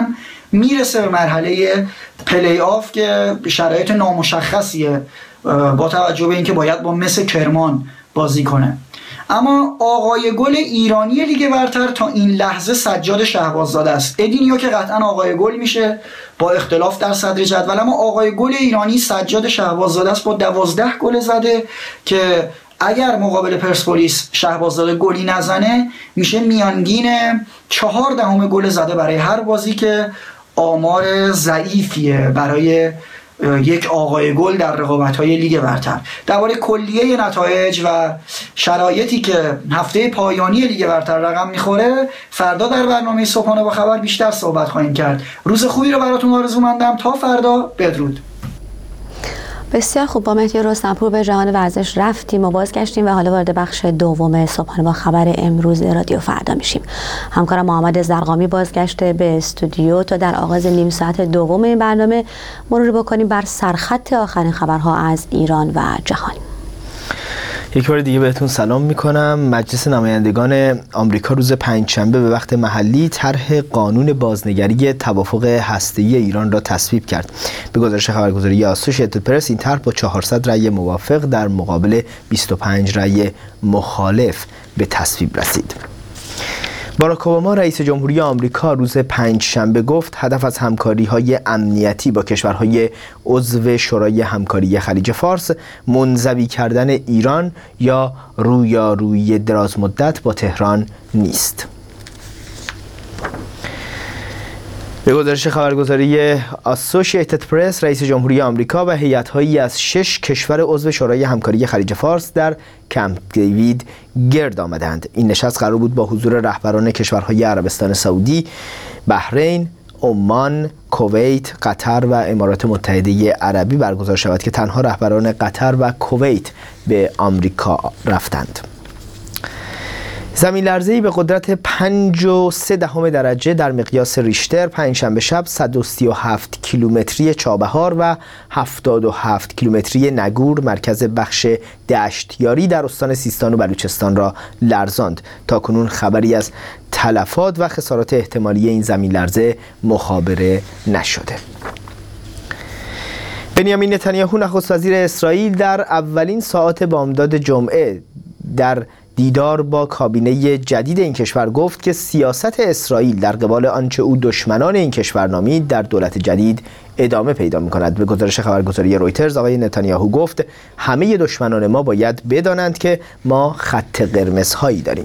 میرسه به مرحله پلی آف که شرایط نامشخصیه با توجه به اینکه باید با مس کرمان بازی کنه. اما آقای گل ایرانی لیگ برتر تا این لحظه سجاد شهباززاده است. ادینیو که قطعا آقای گل میشه با اختلاف در صدر جدول، اما آقای گل ایرانی سجاد شهباززاده است با دوازده گل زده که اگر مقابل پرسپولیس شهباززاده گلی نزنه میشه میانگین چهار دهم گل زده برای هر بازی که آمار ضعیفیه برای یک آقای گل در رقابت‌های لیگ برتر. درباره کلیه نتایج و شرایطی که هفته پایانی لیگ برتر رقم میخوره فردا در برنامه صبحانه با خبر بیشتر صحبت خواهیم کرد. روز خوبی رو براتون آرزو مندم. تا فردا، بدرود. بسیار خوب، با مهدی رستمپور به جهان ورزش رفتیم و بازگشتیم و حالا وارد بخش دوم صبحانه با خبر امروز رادیو فردا میشیم. همکارم محمد زرقامی بازگشته به استودیو تا در آغاز نیم ساعت دوم این برنامه مرور بکنیم بر سرخط آخرین خبرها از ایران و جهان. یک بار دیگه بهتون سلام میکنم. مجلس نمایندگان آمریکا روز پنجشنبه به وقت محلی طرح قانون بازنگری توافق هسته‌ای ایران را تصویب کرد. به گزارش خبرگزاری آسوشیتد پرس این طرح با چهارصد رأی موافق در مقابل بیست و پنج رأی مخالف به تصویب رسید. باراک اوباما رئیس جمهوری آمریکا روز پنجشنبه گفت هدف از همکاری‌های امنیتی با کشورهای عضو شورای همکاری خلیج فارس منزوی کردن ایران یا رویارویی دراز مدت با تهران نیست. به گزارش خبرگزاری آسوشیتد پرس رئیس جمهوری آمریکا و هیئت‌هایی از شش کشور عضو شورای همکاری خلیج فارس در کمپ دیوید گرد آمدند. این نشست قرار بود با حضور رهبران کشورهای عربستان سعودی، بحرین، عمان، کویت، قطر و امارات متحده عربی برگزار شود که تنها رهبران قطر و کویت به آمریکا رفتند. زمین لرزه‌ای به قدرت پنج و سه دهم درجه در مقیاس ریشتر پنجشنبه شب صد و سی و هفت کیلومتری چابهار و هفتاد و هفت کیلومتری نگور مرکز بخش دشتیاری در استان سیستان و بلوچستان را لرزاند. تاکنون خبری از تلفات و خسارات احتمالی این زمین لرزه مخابره نشده. بنیامین نتانیاهو نخست وزیر اسرائیل در اولین ساعات بامداد جمعه در دیدار با کابینه جدید این کشور گفت که سیاست اسرائیل در قبال آنچه او دشمنان این کشور نامید در دولت جدید ادامه پیدا می‌کند. به گزارش خبرگزاری رویترز آقای نتانیاهو گفت همه دشمنان ما باید بدانند که ما خط قرمزهایی داریم.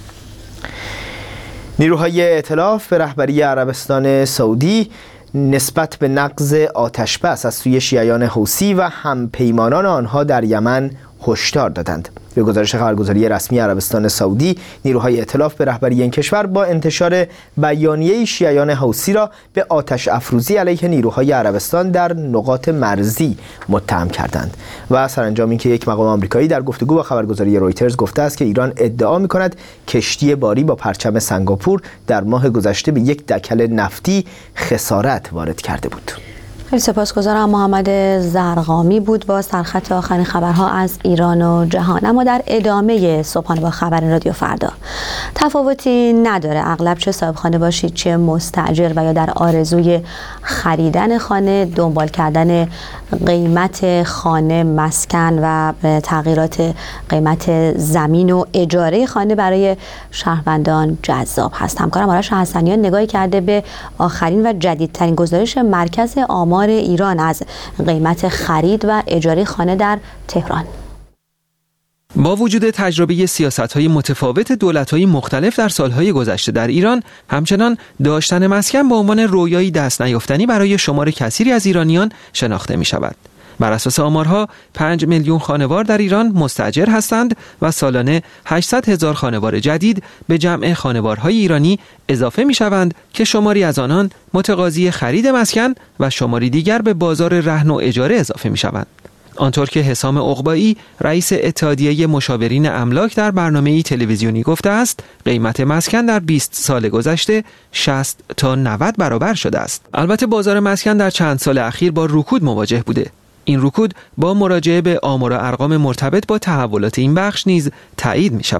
نیروهای ائتلاف به رهبری عربستان سعودی نسبت به نقض آتشبس از سوی شیعیان حوثی و همپیمانان آنها در یمن هشدار دادند. به گزارش خبرگزاری رسمی عربستان سعودی نیروهای ائتلاف به رهبری این کشور با انتشار بیانیه شیعیان حوثی را به آتش افروزی علیه نیروهای عربستان در نقاط مرزی متهم کردند و سرانجام اینکه یک مقام آمریکایی در گفتگو با خبرگزاری رویترز گفته است که ایران ادعا می‌کند کشتی باری با پرچم سنگاپور در ماه گذشته به یک دکل نفتی خسارت وارد کرده بود. خیلی سپاسگزارم. محمد زرقامی بود با سرخط آخرین خبرها از ایران و جهان. اما در ادامه صبحانه با خبر رادیو فردا تفاوتی نداره اغلب چه صاحب خانه باشید چه مستاجر و یا در آرزوی خریدن خانه، دنبال کردن قیمت خانه، مسکن و تغییرات قیمت زمین و اجاره خانه برای شهروندان جذاب هست. همکارم آرش حسنیان نگاهی کرده به آخرین و جدیدترین گزارش مرکز آمار ایران از قیمت خرید و اجاره خانه در تهران. با وجود تجربه سیاست‌های متفاوت دولت‌های مختلف در سال‌های گذشته در ایران، همچنان داشتن مسکن به عنوان رویایی دست نیافتنی برای شمار کثیری از ایرانیان شناخته می‌شود. بر اساس آمارها پنج میلیون خانوار در ایران مستاجر هستند و سالانه هشتصد هزار خانوار جدید به جمع خانوارهای ایرانی اضافه می‌شوند که شماری از آنان متقاضی خرید مسکن و شماری دیگر به بازار رهن و اجاره اضافه می‌شوند. آنطور که حسام عقبایی رئیس اتحادیه مشاورین املاک در برنامه‌ای تلویزیونی گفته است، قیمت مسکن در بیست سال گذشته شصت تا نود برابر شده است. البته بازار مسکن در چند سال اخیر با رکود مواجه بوده. این رکود با مراجعه به آمار و ارقام مرتبط با تحولات این بخش نیز تایید می شود.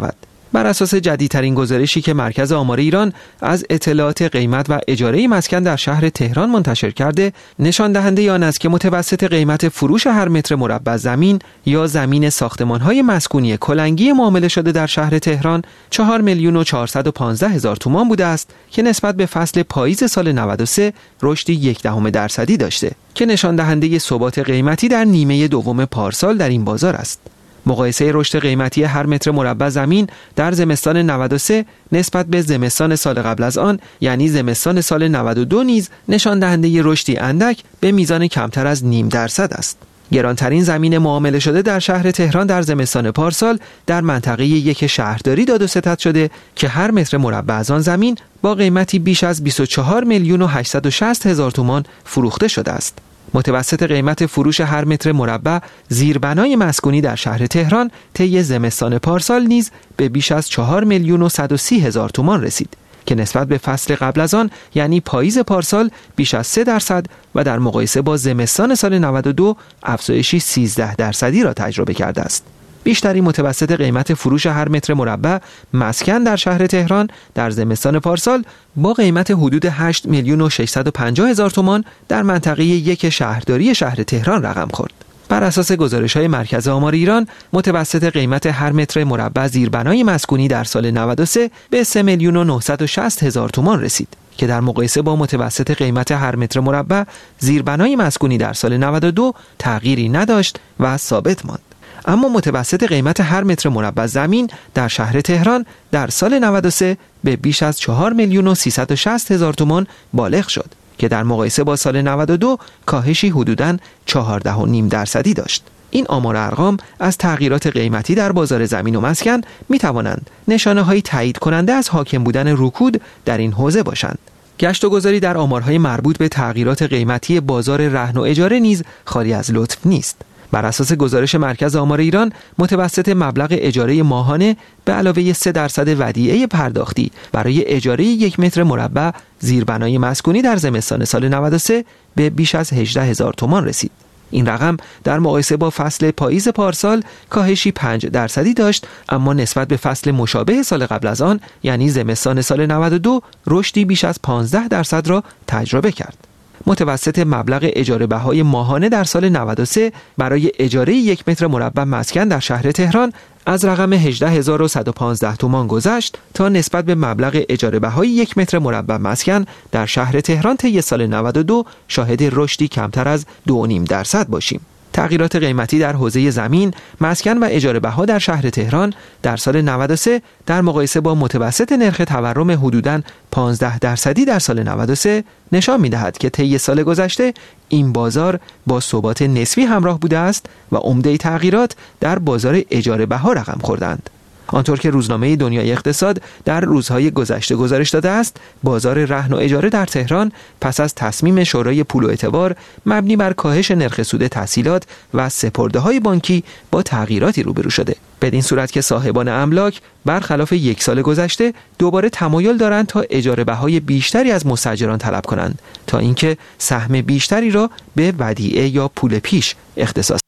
بر اساس جدیدترین گزارشی که مرکز آمار ایران از اطلاعات قیمت و اجاره مسکن در شهر تهران منتشر کرده، نشان دهنده آن است که متوسط قیمت فروش هر متر مربع زمین یا زمین ساختمان‌های مسکونی کلنگی معامله شده در شهر تهران چهار میلیون و چهارصد و پانزده هزار تومان بوده است که نسبت به فصل پاییز سال نود و سه رشدی یک دهم درصدی داشته که نشان دهنده ثبات قیمتی در نیمه دوم پارسال در این بازار است. مقایسه رشد قیمتی هر متر مربع زمین در زمستان نود و سه نسبت به زمستان سال قبل از آن، یعنی زمستان سال نود و دو نیز نشان دهنده رشدی اندک به میزان کمتر از نیم درصد است. گرانترین زمین معامله شده در شهر تهران در زمستان پارسال در منطقه یک شهرداری داد و ستد شده که هر متر مربع از آن زمین با قیمتی بیش از بیست و چهار میلیون و هشتصد و شصت هزار تومان فروخته شده است. متوسط قیمت فروش هر متر مربع زیربنای مسکونی در شهر تهران طی زمستان پارسال نیز به بیش از چهار میلیون و صد و سی هزار تومان رسید که نسبت به فصل قبل از آن، یعنی پاییز پارسال، بیش از سه درصد و در مقایسه با زمستان سال نود و دو افزایشی سیزده درصدی را تجربه کرده است. بیشتری متوسط قیمت فروش هر متر مربع مسکن در شهر تهران در زمستان پارسال با قیمت حدود هشت میلیون و ششصد و پنجاه هزار تومان در منطقه یک شهرداری شهر تهران رقم خورد. بر اساس گزارش‌های مرکز آمار ایران، متوسط قیمت هر متر مربع زیربنای مسکونی در سال نود و سه به سه میلیون و نهصد و شصت هزار تومان رسید که در مقایسه با متوسط قیمت هر متر مربع زیربنای مسکونی در سال نود و دو تغییری نداشت و ثابت ماند. اما متوسط قیمت هر متر مربع زمین در شهر تهران در سال نود و سه به بیش از چهار میلیون و سیصد و شصت هزار تومان بالغ شد که در مقایسه با سال نود و دو کاهشی حدوداً چهارده و نیم درصدی داشت. این آمار و ارقام از تغییرات قیمتی در بازار زمین و مسکن می توانند نشانه‌های تایید کننده از حاکم بودن رکود در این حوزه باشند. گشت و گذاری در آمارهای مربوط به تغییرات قیمتی بازار رهن و اجاره نیز خالی از لطف نیست. بر اساس گزارش مرکز آمار ایران، متوسط مبلغ اجاره ماهانه به علاوه سه درصد ودیعه پرداختی برای اجاره یک متر مربع زیربنای مسکونی در زمستان سال نود و سه به بیش از هجده هزار تومان رسید. این رقم در مقایسه با فصل پاییز پارسال کاهشی پنج درصدی داشت، اما نسبت به فصل مشابه سال قبل از آن، یعنی زمستان سال نود و دو، رشدی بیش از پانزده درصد را تجربه کرد. متوسط مبلغ اجاره بهای ماهانه در سال نود و سه برای اجاره یک متر مربع مسکن در شهر تهران از رقم هجده هزار و صد و پانزده تومان گذشت تا نسبت به مبلغ اجاره بهای یک متر مربع مسکن در شهر تهران طی سال نود و دو شاهد رشدی کمتر از دو و نیم درصد باشیم. تغییرات قیمتی در حوزه زمین، مسکن و اجاره بها در شهر تهران در سال نود و سه در مقایسه با متوسط نرخ تورم حدوداً پانزده درصدی در سال نود و سه نشان می‌دهد که طی سال گذشته این بازار با ثبات نسبی همراه بوده است و عمده تغییرات در بازار اجاره بها رقم خوردند. آنطور که روزنامه دنیای اقتصاد در روزهای گذشته گزارش داده است، بازار رهن و اجاره در تهران پس از تصمیم شورای پول و اعتبار مبنی بر کاهش نرخ سود تسهیلات و سپرده‌های بانکی با تغییراتی روبرو شده. بدین صورت که صاحبان املاک برخلاف یک سال گذشته دوباره تمایل دارند تا اجاره بهای بیشتری از مستاجران طلب کنند تا اینکه سهم بیشتری را به ودیعه یا پول پیش اختصاص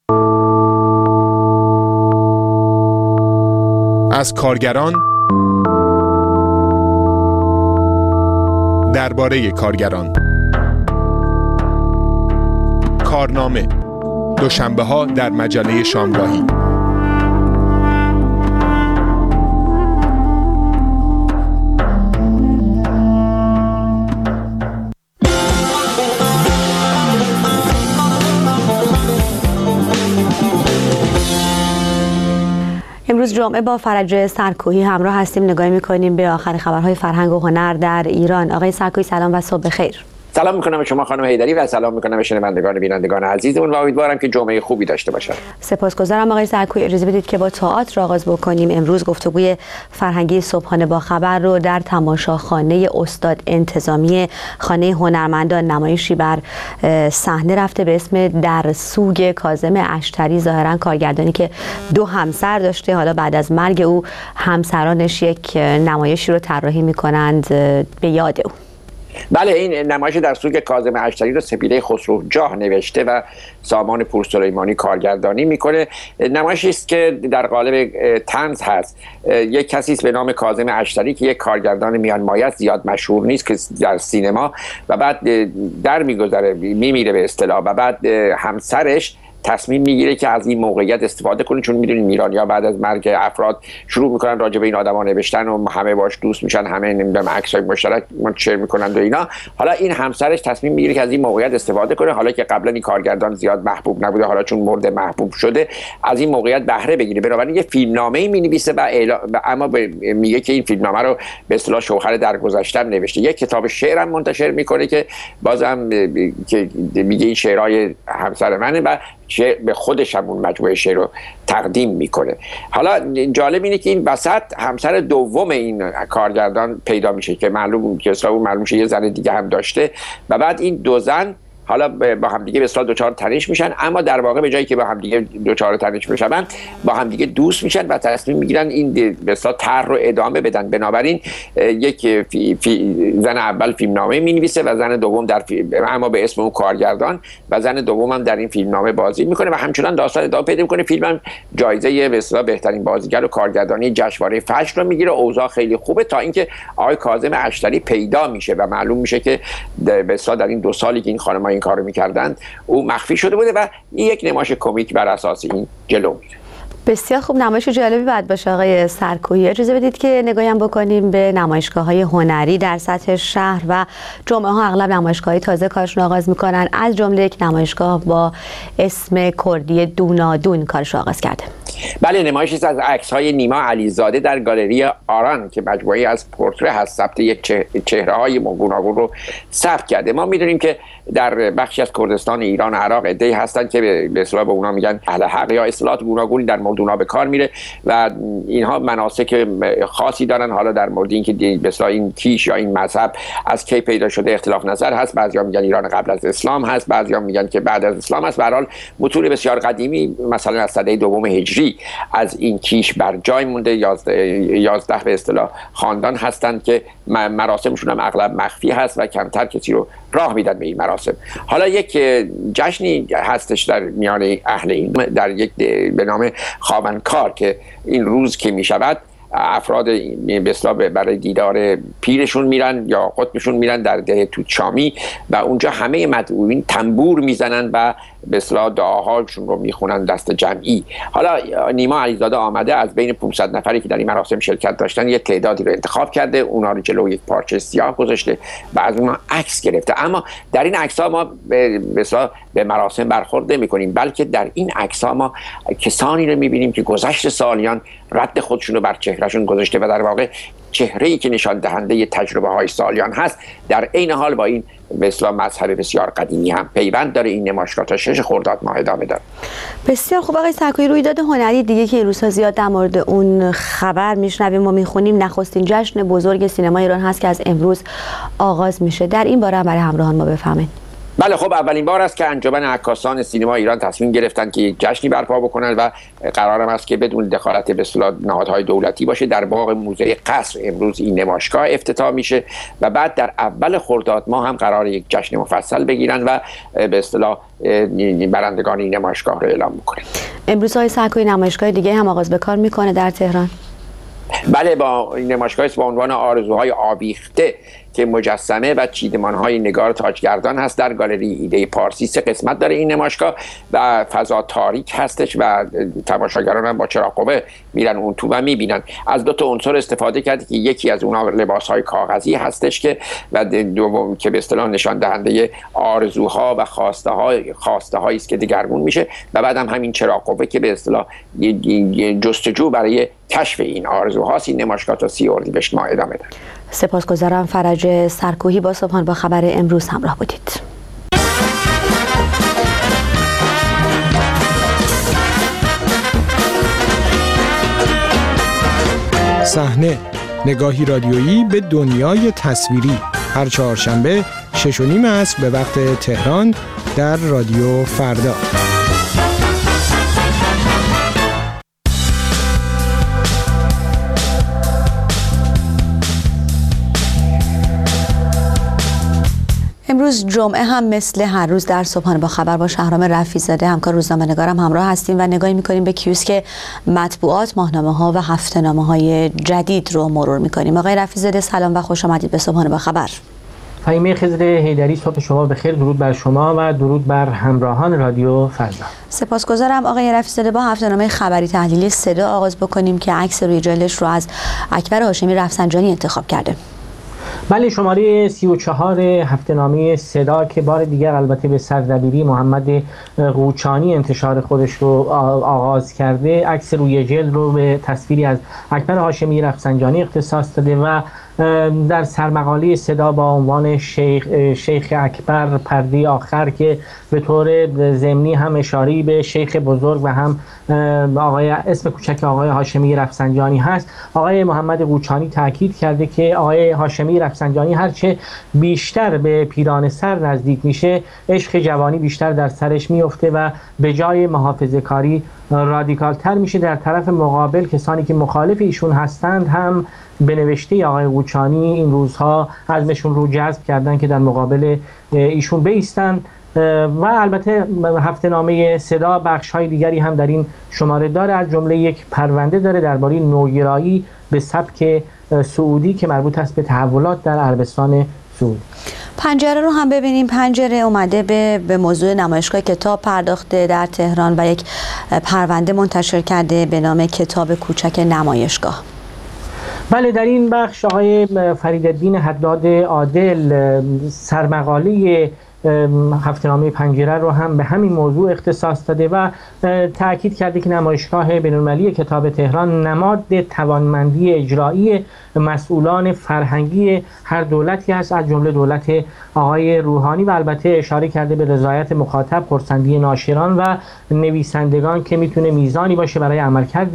از کارگران درباره کارگران. کارنامه دوشنبه ها در مجله شامگاهی. امروز جمعه با فرج سرکوهی همراه هستیم، نگاهی میکنیم به آخر خبرهای فرهنگ و هنر در ایران. آقای سرکوهی سلام و صبح بخیر. سلام میکنم به شما خانم حیدری و سلام میکنم به شنوندگان و بینندگان عزیزمون و امیدوارم که جمعه خوبی داشته باشن. سپاسگزارم آقای سرکوهی. اجازه بدید که با تئاتر آغاز بکنیم. امروز گفتگوی فرهنگی صبحانه با خبر رو در تماشاخانه استاد انتظامی خانه هنرمندان نمایشی بر صحنه رفته به اسم در سوگ کاظم اشتری، ظاهرا کارگردانی که دو همسر داشته، حالا بعد از مرگ او همسرانش یک نمایشی رو طراحی میکنند به یاد او. بله، این نمایش در سوگ کاظم اشتری رو سپیده خسروجاه نوشته و سامان پورسلیمانی کارگردانی میکنه. نمایشی است که در قالب طنز هست. یک کسی است به نام کاظم اشتری که یک کارگردان میان مایه است، زیاد مشهور نیست که در سینما، و بعد در میگذره، میمیره به اصطلاح، و بعد همسرش تصمیم میگیره که از این موقعیت استفاده کنه، چون میدونین ایرانی‌ها بعد از مرگ افراد شروع میکنن راجع به این آدما نوشتن و همه باش دوست میشن، همه نمیدونم عکسای مشترک منتشر میکنن و اینا. حالا این همسرش تصمیم میگیره که از این موقعیت استفاده کنه، حالا که قبلا این کارگردان زیاد محبوب نبوده، حالا چون مرد محبوب شده از این موقعیت بهره بگیره. بنابراین یه فیلمنامه‌ای مینویسه و اعلا... اما میگه که این فیلمنامه رو به اصطلاح شوهر درگذشته‌ام نوشته. یک کتاب شعرم منتشر میکنه که بازم که میگه این شعرهای همسر منه و به خودش هم اون مجموعه شعر رو تقدیم میکنه. حالا جالب اینه که این وسط همسر دوم این کارگردان پیدا میشه که معلوم که اصلا اون معلوم شه یه زن دیگه هم داشته، و بعد این دو زن حالا با هم دیگه به اصطلاح دوچار تنش میشن، اما در واقع به جایی که با هم دیگه دوچار تنش بشن با هم دیگه دوست میشن و تصمیم میگیرن این به اصطلاح طرح رو ادامه بدن. بنابراین یک فی فی زن اول فیلمنامه مینویسه و زن دوم در فیلم، اما به اسم اون کارگردان، و زن دوم هم در این فیلمنامه بازی میکنه و همچنان داستان ادامه پیدا میکنه. فیلمم جایزه به اصطلاح بهترین بازیگر و کارگردانی جشنواره فجر رو میگیره. اوضاع خیلی خوبه تا اینکه آقای کاظم اشتری پیدا میشه و معلوم میشه که به اصطلاح در این دو سالی که این خانم‌ها این کارو میکردن او مخفی شده بوده و یک نمایش کمیک بر اساس این جلو میره. بسیار خوب، نمایش جالبی بعد باشه آقای سرکویی. اجازه بدید که نگاهیم بکنیم به نمایشگاه‌های هنری در سطح شهر و جمعه ها اغلب نمایشگاهی تازه کارشون آغاز میکنن، از جمله یک نمایشگاه با اسم کردی دونادون کارش آغاز کرده. بله، نمایشی است از عکس‌های نیما علیزاده در گالری آران که مجموعه‌ای از پورتره هست، ثبت یک چهره‌های گوناگون رو ثبت کرده. ما می‌دونیم که در بخشی از کردستان ایران و عراق عده‌ای هستن که به اصطلاح به اونا میگن اهل حق یا اصطلاحات گوناگونی در مورد اونا به کار میره و اینها مناسک خاصی دارن. حالا در مورد اینکه به اصطلاح این کیش یا این مذهب از کی پیدا شده اختلاف نظر هست. بعضیا میگن ایران قبل از اسلام هست، بعضیا میگن که بعد از اسلام است. به هر حال متون بسیار قدیمی مثلا از سده دوم هجری از این کیش بر جای مونده. یازده به اصطلاح خاندان هستند که مراسمشون هم اغلب مخفی هست و کمتر کسی رو راه میدن به این مراسم. حالا یک جشنی هستش در میان اهل این در یک به نام خاونکار که این روز که میشود افراد به اصطلاح برای دیدار پیرشون میرن یا قطبشون میرن در ده توتشامی و اونجا همه مدعوین تنبور میزنن و به اصطلاح دعاهاشون رو میخونن دست جمعی. حالا نیما علیزاده آمده از بین پانصد نفری که در این مراسم شرکت داشتن یک تعدادی رو انتخاب کرده، اونا رو جلوی یک پارچه سیاه گذاشته و از اونها عکس گرفته. اما در این عکس‌ها ما به اصطلاح به مراسم برخورد نمی‌کنیم، بلکه در این عکس‌ها ما کسانی رو می‌بینیم که گذشت سالیان رد خودشون رو بر چهرهشون گذاشته و در واقع چهره‌ای که نشان دهنده تجربه‌های سالیان هست در عین حال با این به اصطلاح مذهب بسیار قدیمی هم پیوند داره. این نمایشگاه تا شش خرداد ماه ادامه داره. بسیار خوب آقای سرکویی، رویداد هنری دیگه که این روزها زیاد در مورد اون خبر میشنویم و میخونیم نخستین جشن بزرگ سینما ایران هست که از امروز آغاز میشه. در این باره هم برای همراهان ما بفهمین. بله، خب اولین بار است که انجمن عکاسان سینما ایران تصمیم گرفتن که یک جشنی برپا بکنن و قرارم است که بدون دخالت به اصطلاح نهادهای دولتی باشه. در باغ موزه قصر امروز این نمایشگاه افتتاح میشه و بعد در اول خرداد ماه هم قرار یک جشن مفصل بگیرن و به اصطلاح برندگان این نمایشگاه رو اعلام بکنن. امروز های سرکویی نمایشگاه دیگه هم آغاز به کار میکنه در تهران. بله، با این نمایشگاه با عنوان آرزوهای آویخته که مجسمه و چیدمان‌های نگار تاجگردان هست در گالری ایده پارسی. سه قسمت داره این نمایشگاه و فضا تاریک هستش و تماشاگران هم با چراغ قوه میرن اون تو و میبینن. از دو تا عنصر استفاده کرده که یکی از اونها لباس‌های کاغذی هستش که و دوم که به اصطلاح نشان دهنده آرزوها و خواسته‌های خواسته‌هایی است که دگرگون میشه و بعدم همین چراغ قوه که به اصطلاح جستجو برای کشف این آرزوهاست. این نمایشگاه تا سی اردیبهشت ماه ادامه داره. سپاسگزارم. فرج سرکویی با صبحان با خبر امروز همراه بودید. صحنه، نگاهی رادیویی به دنیای تصویری، هر چهارشنبه شش و نیم عصر به وقت تهران در رادیو فردا. امروز جمعه هم مثل هر روز در صبحانه با خبر با شهرام رفیع‌زاده همکار روزنامه‌نگارم همراه هستیم و نگاهی می‌کنیم به کیوسک مطبوعات، ماهنامه‌ها و هفته‌نامه‌های جدید رو مرور می‌کنیم. آقای رفیع‌زاده سلام و خوش آمدید به صبحانه با خبر. فهیمه خضر حیدری، صبح شما بخیر. درود بر شما و درود بر همراهان رادیو فردا. سپاسگزارم آقای رفیع‌زاده. با هفته‌نامه خبری تحلیلی صدا آغاز بکنیم که عکس روی جلدش رو از اکبر هاشمی رفسنجانی انتخاب کرده. بله، شماره سی و چهار هفته‌نامه صدا که بار دیگر البته به سردبیری محمد قوچانی انتشار خودش رو آغاز کرده، عکس روی جلد رو به تصویری از اکبر هاشمی رفسنجانی اختصاص داده و در سرمقاله صدا با عنوان شیخ, شیخ اکبر پرده آخر که به طور ضمنی هم اشاری به شیخ بزرگ و هم آقای اسم کوچک آقای هاشمی رفسنجانی هست، آقای محمد قوچانی تاکید کرده که آقای هاشمی رفسنجانی هرچه بیشتر به پیران سر نزدیک میشه، عشق جوانی بیشتر در سرش میفته و به جای محافظه کاری رادیکال تر میشه. در طرف مقابل کسانی که مخالف ایشون هستند هم به نوشته آقای قوچانی این روزها عزمشون رو جذب کردن که در مقابل ایشون بایستند. و البته هفته‌نامه صدا بخش‌های دیگری هم در این شماره داره، از جمله یک پرونده داره درباره نوگرایی به سبک سعودی که مربوط است به تحولات در عربستان سعودی. پنجره رو هم ببینیم. پنجره اومده به به موضوع نمایشگاه کتاب پرداخته در تهران و یک پرونده منتشر کرده به نام کتاب کوچک نمایشگاه. بله، در این بخش آقای فریدالدین حداد عادل سرمقاله هفته‌نامه پنجره رو هم به همین موضوع اختصاص داده و تأکید کرده که نمایشگاه بین‌المللی کتاب تهران نماد توانمندی اجرایی مسئولان فرهنگی هر دولتی است، از جمله دولت آقای روحانی، و البته اشاره کرده به رضایت مخاطب، خرسندی ناشران و نویسندگان که میتونه میزانی باشه برای عملکرد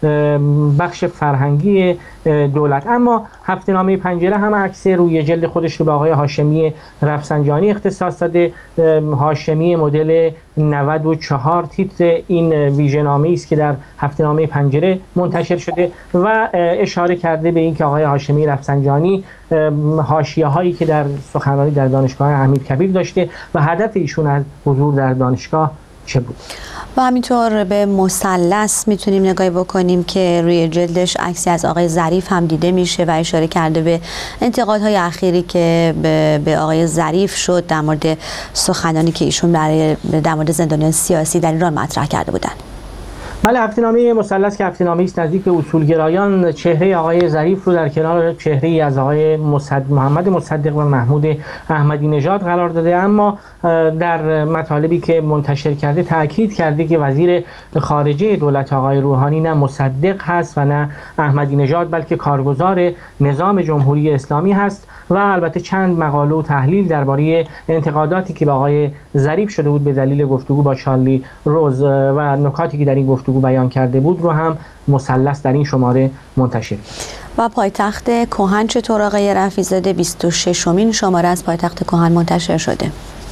بخش فرهنگی دولت. اما هفته‌نامه پنجره هم عکس روی جلد خودش رو به آقای هاشمی رفسنجانی اختصاص داده. هاشمی مدل نود و چهار تیتر این ویژه‌نامه‌ای است که در هفته‌نامه پنجره منتشر شده و اشاره کرده به اینکه آقای هاشمی رفسنجانی حاشیه‌هایی که در سخنرانی در دانشگاه امیرکبیر داشته و هدف ایشون از حضور در دانشگاه چه بود. و همینطور به مثلث میتونیم نگاهی بکنیم که روی جلدش عکسی از آقای ظریف هم دیده میشه و اشاره کرده به انتقادهای اخیری که به آقای ظریف شد در مورد سخنانی که ایشون برای در مورد زندانیان سیاسی در ایران مطرح کرده بودن. بله، هفته‌نامه مثلث که هفته‌نامه‌ای است نزدیک به اصولگرایان، چهره آقای ظریف رو در کنار چهره‌ای از آقای مصدق، محمد مصدق و محمود احمدی نژاد قرار داده، اما در مطالبی که منتشر کرده تاکید کرده که وزیر خارجه دولت آقای روحانی نه مصدق هست و نه احمدی نژاد، بلکه کارگزار نظام جمهوری اسلامی هست و البته چند مقاله و تحلیل درباره انتقاداتی که به آقای ظریف شده بود به دلیل گفتگو با چارلی روز و نکاتی که در این گفتگو بیان کرده بود رو هم مثلث در این شماره منتشر کرد. و پایتخت کهن چطور آقای رفیع‌زاده؟ بیست و ششمین شماره از پایتخت کهن منتشر شده.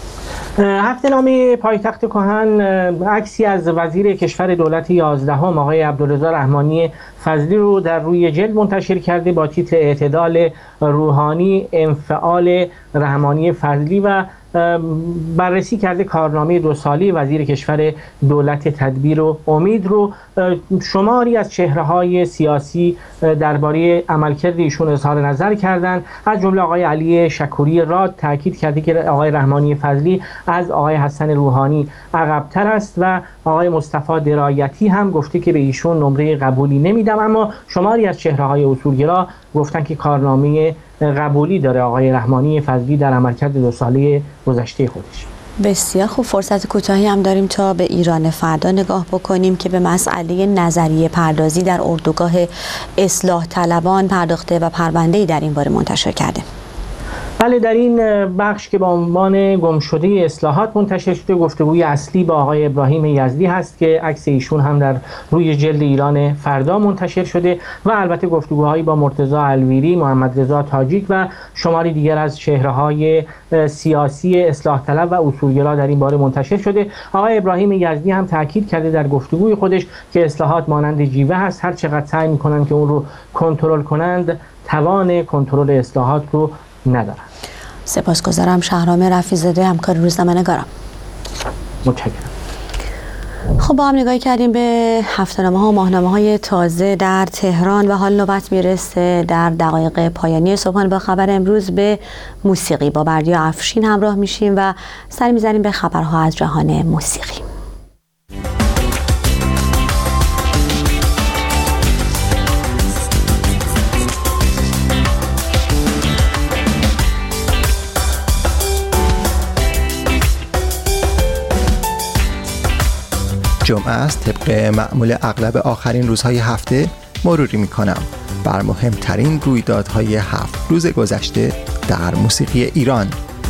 هفته‌نامه پایتخت کهن عکسی از وزیر کشور دولت یازدهم آقای عبدالرضا رحمانی فضلی رو در روی جلد منتشر کرده با تیتر اعتدال روحانی انفعال رحمانی فضلی و بررسی کرده کارنامه دو سالی وزیر کشور دولت تدبیر و امید رو. شماری از چهره‌های سیاسی درباره عملکرد ایشون اظهار نظر کردند، از جمله آقای علی شکوری راد تاکید کرده که آقای رحمانی فضلی از آقای حسن روحانی عقب‌تر است و آقای مصطفی درایتی هم گفته که به ایشون نمره قبولی نمیدم، اما شماری از چهره‌های اصولگرا گفتن که کارنامه قبولی داره آقای رحمانی فضلی در عملکرد دو ساله گذشته خودش. بسیار خوب، فرصت کوتاهی هم داریم تا به ایران فردا نگاه بکنیم که به مسئله نظریه پردازی در اردوگاه اصلاح طلبان پرداخته و پرونده‌ای در این باره منتشر کرده. بله، در این بخش که با عنوان گمشده اصلاحات منتشر شده، گفتگوی اصلی با آقای ابراهیم یزدی هست که عکس ایشون هم در روی جلد ایران فردا منتشر شده و البته گفتگوهایی با مرتضی الویری، محمد رضا تاجیک و شماری دیگر از چهره‌های سیاسی اصلاح طلب و اصولگرا در این باره منتشر شده. آقای ابراهیم یزدی هم تاکید کرده در گفتگوی خودش که اصلاحات مانند جیوه هست، هر چقدر سعی می‌کنند که اون رو کنترل کنند، توان کنترل اصلاحات رو ندارند. سپاسگزارم شهرام رفیع‌زاده، همکار روزنامه‌نگارم. متشکرم. خب با هم نگاهی کردیم به هفته‌نامه ها و ماهنامه های تازه در تهران و حال نوبت میرسه در دقایق پایانی صبحانه با خبر امروز به موسیقی. با بردیا افشین همراه میشیم و سر میزنیم به خبرها از جهان موسیقی. جمعه است. طبق معمول اغلب آخرین روزهای هفته مروری میکنم بر مهمترین رویدادهای هفت روز گذشته در موسیقی ایران.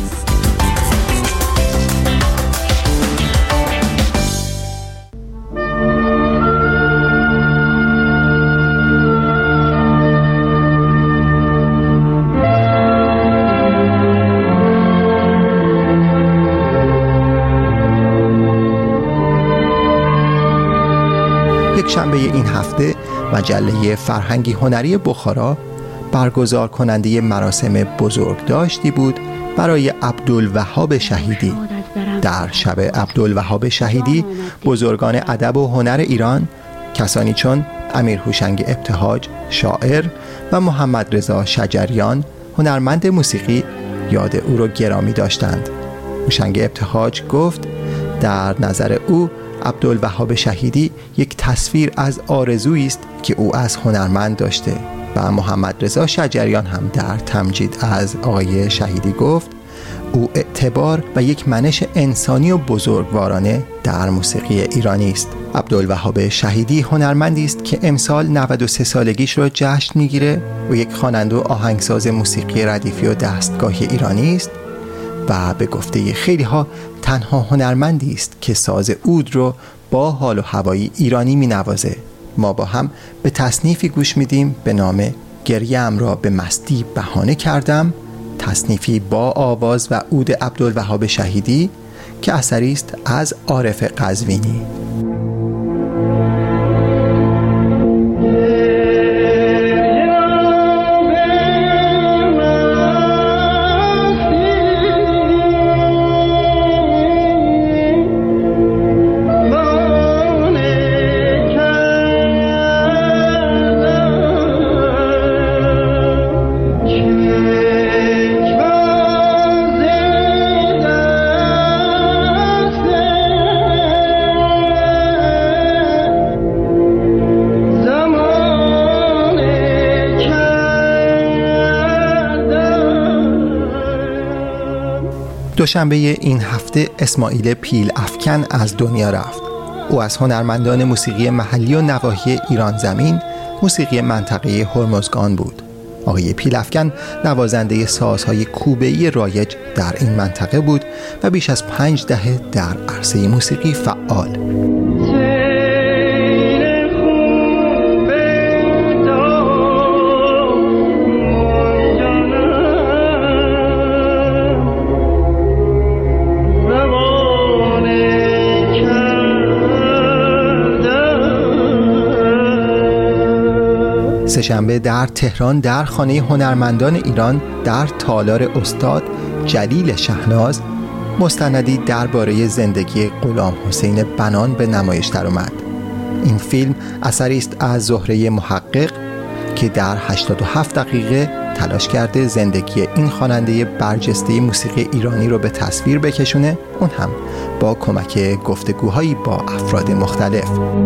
شنبه این هفته مجله فرهنگی هنری بخارا برگزار کننده مراسم بزرگداشتی بود برای عبدالوهاب شهیدی. در شب عبدالوهاب شهیدی بزرگان ادب و هنر ایران، کسانی چون امیر هوشنگ ابتهاج شاعر و محمد رضا شجریان هنرمند موسیقی یاد او را گرامی داشتند. هوشنگ ابتهاج گفت در نظر او عبدالوهاب شهیدی یک تصویر از آرزویی است که او از هنرمند داشته و محمد رضا شجریان هم در تمجید از آقای شهیدی گفت او اعتبار و یک منش انسانی و بزرگوارانه در موسیقی ایرانی است. عبدالوهاب شهیدی هنرمندی است که امسال نود و سه سالگیش را جشن میگیره و یک خواننده و آهنگساز موسیقی ردیفی و دستگاهی ایرانی است و به گفته خیلی ها تنها هنرمندی است که ساز عود رو با حال و هوایی ایرانی می نوازه. ما با هم به تصنیفی گوش میدیم به نام گریم را به مستی بهانه کردم، تصنیفی با آواز و عود عبدالوهاب شهیدی که اثری است از عارف قزوینی. دوشنبه این هفته اسماعیل پیل افکن از دنیا رفت. او از هنرمندان موسیقی محلی و نواحی ایران زمین موسیقی منطقه هرمزگان بود. آقای پیل افکن نوازنده سازهای کوبه‌ای رایج در این منطقه بود و بیش از پنج دهه در عرصه موسیقی فعال. سه‌شنبه در تهران در خانه هنرمندان ایران در تالار استاد جلیل شهناز مستندی درباره زندگی غلام حسین بنان به نمایش درآمد. این فیلم اثری است از زهره محقق که در هشتاد و هفت دقیقه تلاش کرده زندگی این خواننده برجسته موسیقی ایرانی رو به تصویر بکشونه، اون هم با کمک گفتگوهایی با افراد مختلف.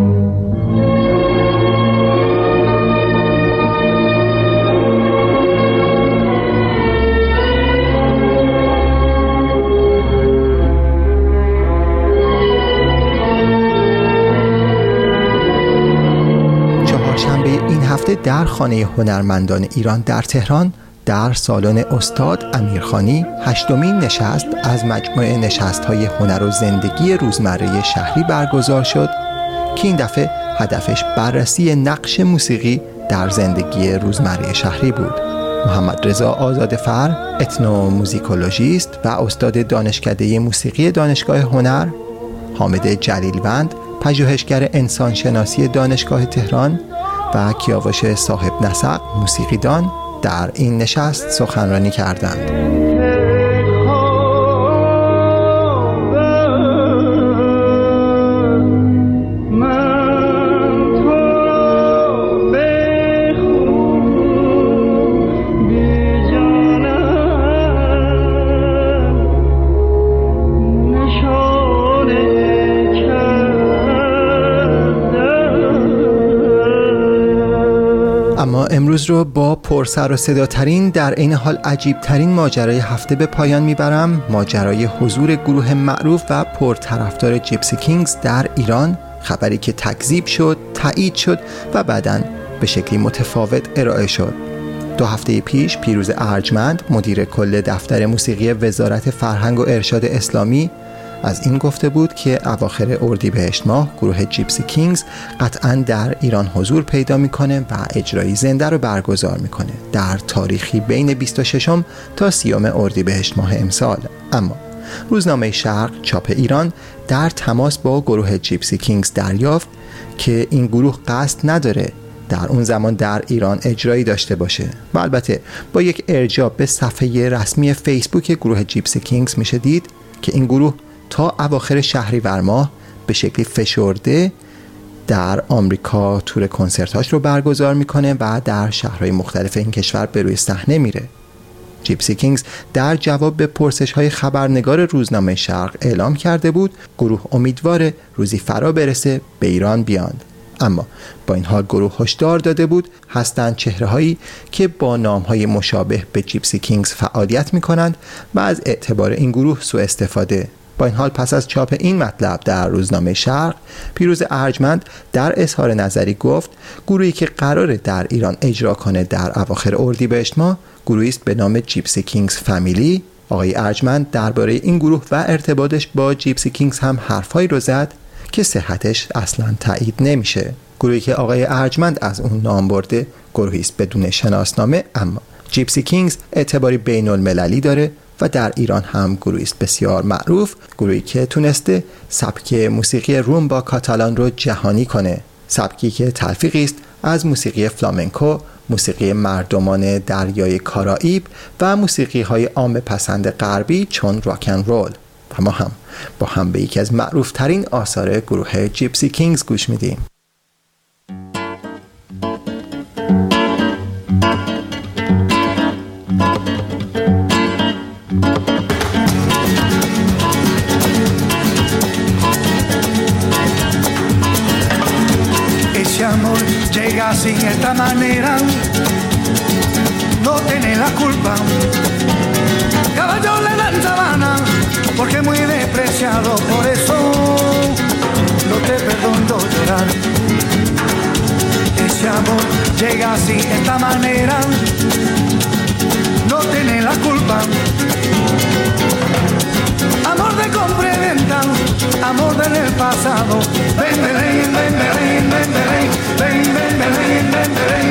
در خانه هنرمندان ایران در تهران در سالن استاد امیرخانی هشتمین نشست از مجموعه نشست‌های هنر و زندگی روزمره شهری برگزار شد که این دفعه هدفش بررسی نقش موسیقی در زندگی روزمره شهری بود. محمد رضا آزادفر، اتنوموزیکولوژیست و استاد دانشکده موسیقی دانشگاه هنر، حامد جلیلوند، پژوهشگر انسانشناسی دانشگاه تهران و کیاوش صاحب نسق موسیقیدان در این نشست سخنرانی کردند. امروز رو با پرسر و صدا ترین در این حال عجیب ترین ماجرای هفته به پایان میبرم. ماجرای حضور گروه معروف و پرطرفدار جیپسی کینگز در ایران، خبری که تکذیب شد، تایید شد و بعداً به شکلی متفاوت ارائه شد. دو هفته پیش پیروز ارجمند، مدیر کل دفتر موسیقی وزارت فرهنگ و ارشاد اسلامی، از این گفته بود که اواخر اردیبهشت ماه گروه جیپسی کینگز قطعاً در ایران حضور پیدا میکنه و اجرایی زنده رو برگزار میکنه در تاریخی بین بیست و ششم تا سیوم اردیبهشت ماه امسال. اما روزنامه شرق چاپ ایران در تماس با گروه جیپسی کینگز دریافت که این گروه قصد نداره در اون زمان در ایران اجرایی داشته باشه و البته با یک ارجاع به صفحه رسمی فیسبوک گروه جیپسی کینگز میشه دید که این گروه تا اواخر شهریور ماه به شکلی فشرده در آمریکا تور کنسرتاش رو برگزار میکنه و در شهرهای مختلف این کشور به روی صحنه میره. جیپسی کینگز در جواب به پرسش‌های خبرنگار روزنامه شرق اعلام کرده بود گروه امیدواره روزی فرا برسه به ایران بیاند. اما با این حال گروه هشدار داده بود هستند چهره‌هایی که با نام‌های مشابه به جیپسی کینگز فعالیت می‌کنند و از اعتبار این گروه سوء استفاده. با این حال پس از چاپ این مطلب در روزنامه شرق، پیروز ارجمند در اظهار نظری گفت گروهی که قراره در ایران اجرا کنه در اواخر اردیبهشت ماه گروهی است به نام جیپسی کینگز فامیلی. آقای ارجمند درباره این گروه و ارتباطش با جیپسی کینگز هم حرفایی رو زد که صحتش اصلا تایید نمیشه. گروهی که آقای ارجمند از اون نام برده گروهی است بدون شناسنامه، اما جیپسی کینگز اعتباری بین المللی داره و در ایران هم گروهی است بسیار معروف، گروهی که تونسته سبک موسیقی رومبا کاتالان رو جهانی کنه، سبکی که تلفیقی است از موسیقی فلامنکو، موسیقی مردمان دریای کارائیب و موسیقی های عام پسند غربی چون راکن رول. و ما هم با هم به یکی از معروف ترین آثار گروه جیپسی کینگز گوش میدیم. Sin esta manera no tiene la culpa, caballo le dan sabana porque muy despreciado, por eso no te perdono llorar. Ese amor llega así esta manera no tiene la culpa, amor de compra y venta, amor del pasado. Ven, ven, ven, ven, ven, ven, ven, ven, ven, ven, ven, ven.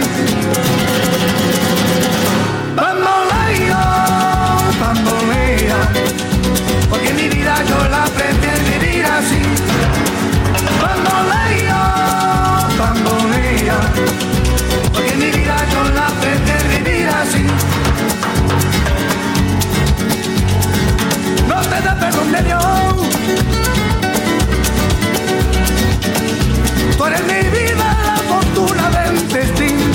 Bamboleo, bambolea, porque mi vida yo la prefiero vivir así. Bamboleo, bambolea, porque mi vida yo la prefiero vivir así. No te da perdón de Dios, tú eres mi vida, la fortuna del destino.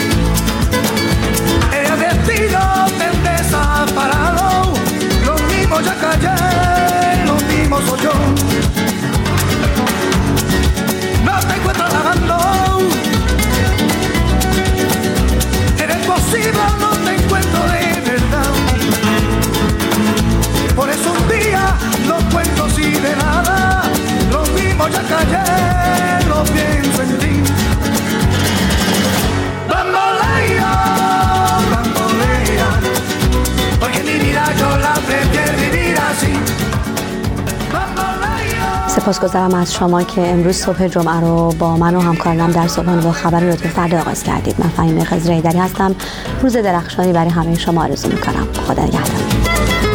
El destino te desaparado, lo mismo ya callé, lo mismo soy yo. No te encuentro lavando, eres posible, no te encuentro de verdad. Por eso un día no cuento si de nada, lo mismo ya callé, lo pienso en ti. Bambolea, bambolea, porque mi vida yo la prefiero vivir así. سپاسگزارم از شما که امروز صبح جمعه رو با من و همکارانم در صبحانه با خبر رادیو فردا آغاز کردید. من فهیمه خضر هیدری هستم. روز درخشانی برای همه شما آرزو میکنم. خدا نگهدار.